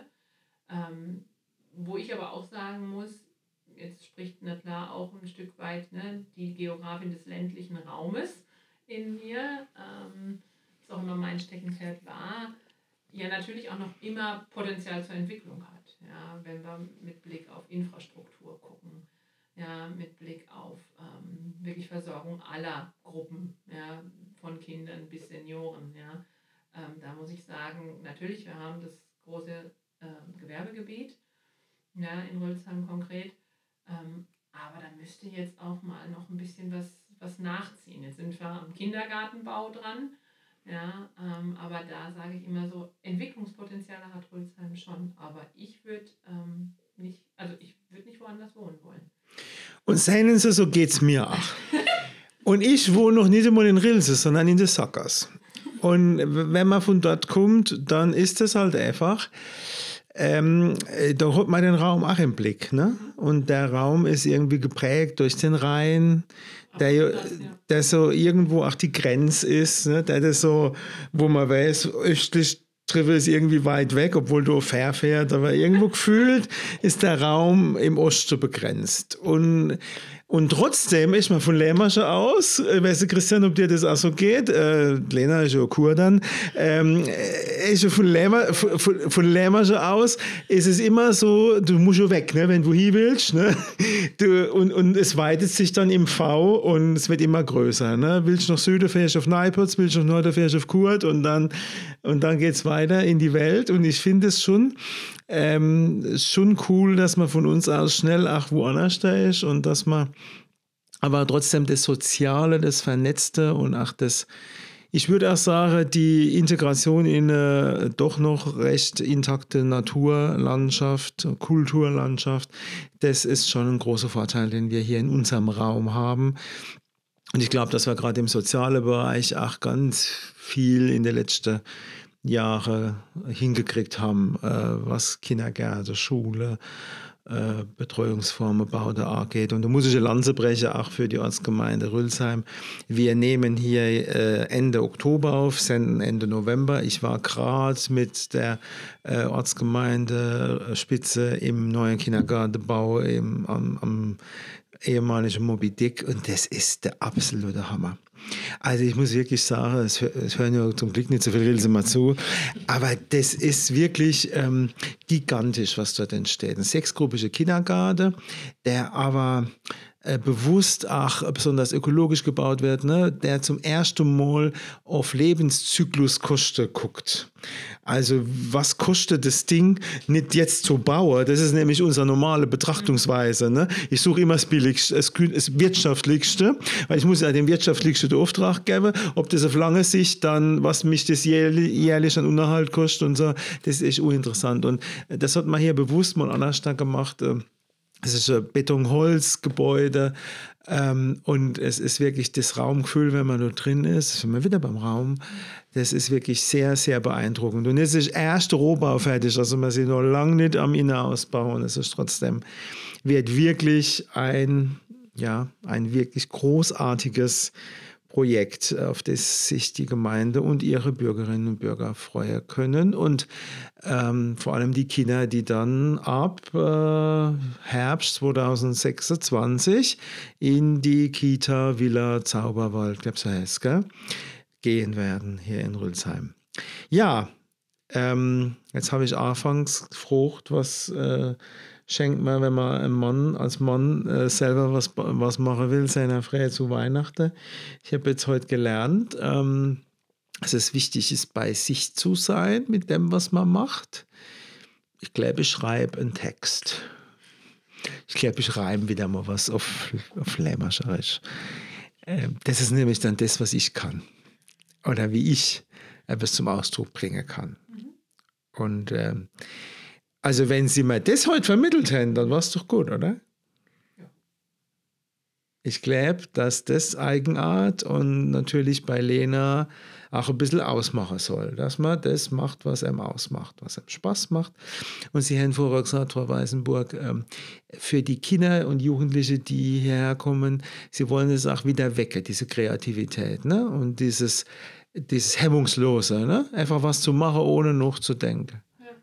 Wo ich aber auch sagen muss, jetzt spricht na klar auch ein Stück weit die Geografin des ländlichen Raumes in mir, was auch immer mein Steckenpferd war, ja natürlich auch noch immer Potenzial zur Entwicklung hat. Ja, wenn wir mit Blick auf Infrastruktur gucken, ja, mit Blick auf wirklich Versorgung aller Gruppen, ja, von Kindern bis Senioren. Ja. Da muss ich sagen, natürlich, wir haben das große Gewerbegebiet, ja, in Rülsheim konkret, aber da müsste jetzt auch mal noch ein bisschen was nachziehen. Jetzt sind wir am Kindergartenbau dran, ja, aber da sage ich immer so, Entwicklungspotenziale hat Rülsheim schon, aber ich würde nicht woanders wohnen. Und sehen Sie, so geht es mir auch. Und ich wohne noch nicht einmal in Rilse, sondern in den Sackers. Und wenn man von dort kommt, dann ist es halt einfach, da hat man den Raum auch im Blick. Ne? Und der Raum ist irgendwie geprägt durch den Rhein, der so irgendwo auch die Grenze ist, ne? Der das so, wo man weiß, östlich Triffe ist irgendwie weit weg, obwohl du fährt, aber irgendwo gefühlt ist der Raum im Osten begrenzt. Und trotzdem ist man von Lämmerschen aus, weißt du, Christian, ob dir das auch so geht, Lena ist ja Kur dann, ist ja von Lämmerschen aus, ist es immer so, du musst ja weg, ne, wenn du hin willst, ne? Und es weitet sich dann im V und es wird immer größer, ne? Willst du nach Süden, fährst du auf Neiputz, willst du nach Norden, fährst du auf Kurt und dann geht es weiter in die Welt und ich finde es schon cool, dass man von uns aus schnell auch woanders da ist und dass man aber trotzdem das Soziale, das Vernetzte und auch das, ich würde auch sagen, die Integration in eine doch noch recht intakte Naturlandschaft, Kulturlandschaft, das ist schon ein großer Vorteil, den wir hier in unserem Raum haben. Und ich glaube, dass wir gerade im sozialen Bereich auch ganz viel in den letzten Jahre hingekriegt haben, was Kindergärten, Schule, Betreuungsformen, Bau da angeht. Und da muss ich eine Lanze brechen, auch für die Ortsgemeinde Rülsheim. Wir nehmen hier Ende Oktober auf, senden Ende November. Ich war gerade mit der Ortsgemeinde Spitze im neuen Kindergartenbau am ehemaligen Moby Dick und das ist der absolute Hammer. Also ich muss wirklich sagen, es hören ja zum Glück nicht so viele Rilse mal zu, aber das ist wirklich gigantisch, was dort entsteht. Ein 6-gruppischer Kindergarten, der aber bewusst auch besonders ökologisch gebaut wird, ne? Der zum ersten Mal auf Lebenszykluskosten guckt. Also was kostet das Ding nicht jetzt zu bauen? Das ist nämlich unsere normale Betrachtungsweise. Ne? Ich suche immer das Billigste, das Wirtschaftlichste, weil ich muss ja dem Wirtschaftlichsten den Auftrag geben, ob das auf lange Sicht dann, was mich das jährlich an Unterhalt kostet und so, das ist echt uninteressant. Und das hat man hier bewusst mal anders gemacht. Es ist ein Beton-Holz-Gebäude und es ist wirklich das Raumgefühl, wenn man da drin ist, sind wir wieder beim Raum, das ist wirklich sehr, sehr beeindruckend. Und es ist erst der Rohbau fertig, also man sieht noch lange nicht am Innenausbau und es ist trotzdem, wird wirklich ein wirklich großartiges Projekt, auf das sich die Gemeinde und ihre Bürgerinnen und Bürger freuen können und vor allem die Kinder, die dann ab Herbst 2026 in die Kita Villa Zauberwald, glaube ich, so heißt, gehen werden hier in Rülsheim. Ja, jetzt habe ich anfangs gefragt, was schenkt man, wenn man als Mann selber was machen will, seiner Frau zu Weihnachten. Ich habe jetzt heute gelernt, dass es wichtig ist, bei sich zu sein mit dem, was man macht. Ich glaube, ich schreibe einen Text. Ich glaube, ich reime wieder mal was auf Lämmerscherisch. Das ist nämlich dann das, was ich kann. Oder wie ich etwas zum Ausdruck bringen kann. Und also wenn Sie mir das heute vermittelt hätten, dann war es doch gut, oder? Ja. Ich glaube, dass das Eigenart und natürlich bei Lena auch ein bisschen ausmachen soll, dass man das macht, was einem ausmacht, was einem Spaß macht. Und Sie haben vorher gesagt, Frau Weißenburg, für die Kinder und Jugendliche, die hierher kommen, sie wollen es auch wieder wecken, diese Kreativität, ne? Und dieses Hemmungslose, ne? Einfach was zu machen, ohne noch zu denken.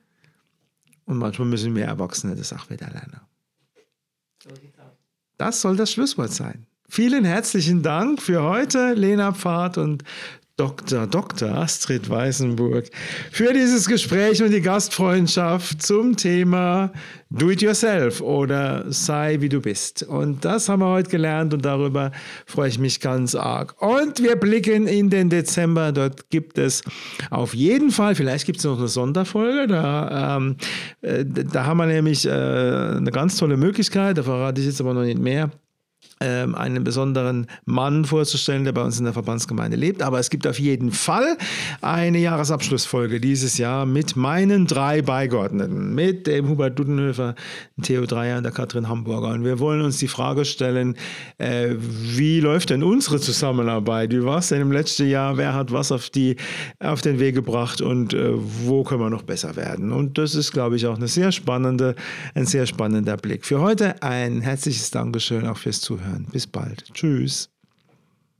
Und manchmal müssen wir Erwachsene das auch wieder lernen. So sieht's aus. Das soll das Schlusswort sein. Vielen herzlichen Dank für heute, Lena Pfad und Dr. Astrid Weißenburg, für dieses Gespräch und die Gastfreundschaft zum Thema Do It Yourself oder Sei wie du bist. Und das haben wir heute gelernt und darüber freue ich mich ganz arg. Und wir blicken in den Dezember. Dort gibt es auf jeden Fall, vielleicht gibt es noch eine Sonderfolge, da haben wir nämlich eine ganz tolle Möglichkeit, da verrate ich jetzt aber noch nicht mehr. einen besonderen Mann vorzustellen, der bei uns in der Verbandsgemeinde lebt. Aber es gibt auf jeden Fall eine Jahresabschlussfolge dieses Jahr mit meinen 3 Beigeordneten, mit dem Hubert Dudenhöfer, dem Theo Dreier und der Katrin Hamburger. Und wir wollen uns die Frage stellen, wie läuft denn unsere Zusammenarbeit? Wie war es denn im letzten Jahr? Wer hat was auf den Weg gebracht und wo können wir noch besser werden? Und das ist, glaube ich, auch ein sehr spannender Blick. Für heute ein herzliches Dankeschön auch fürs Zuhören. Bis bald. Tschüss.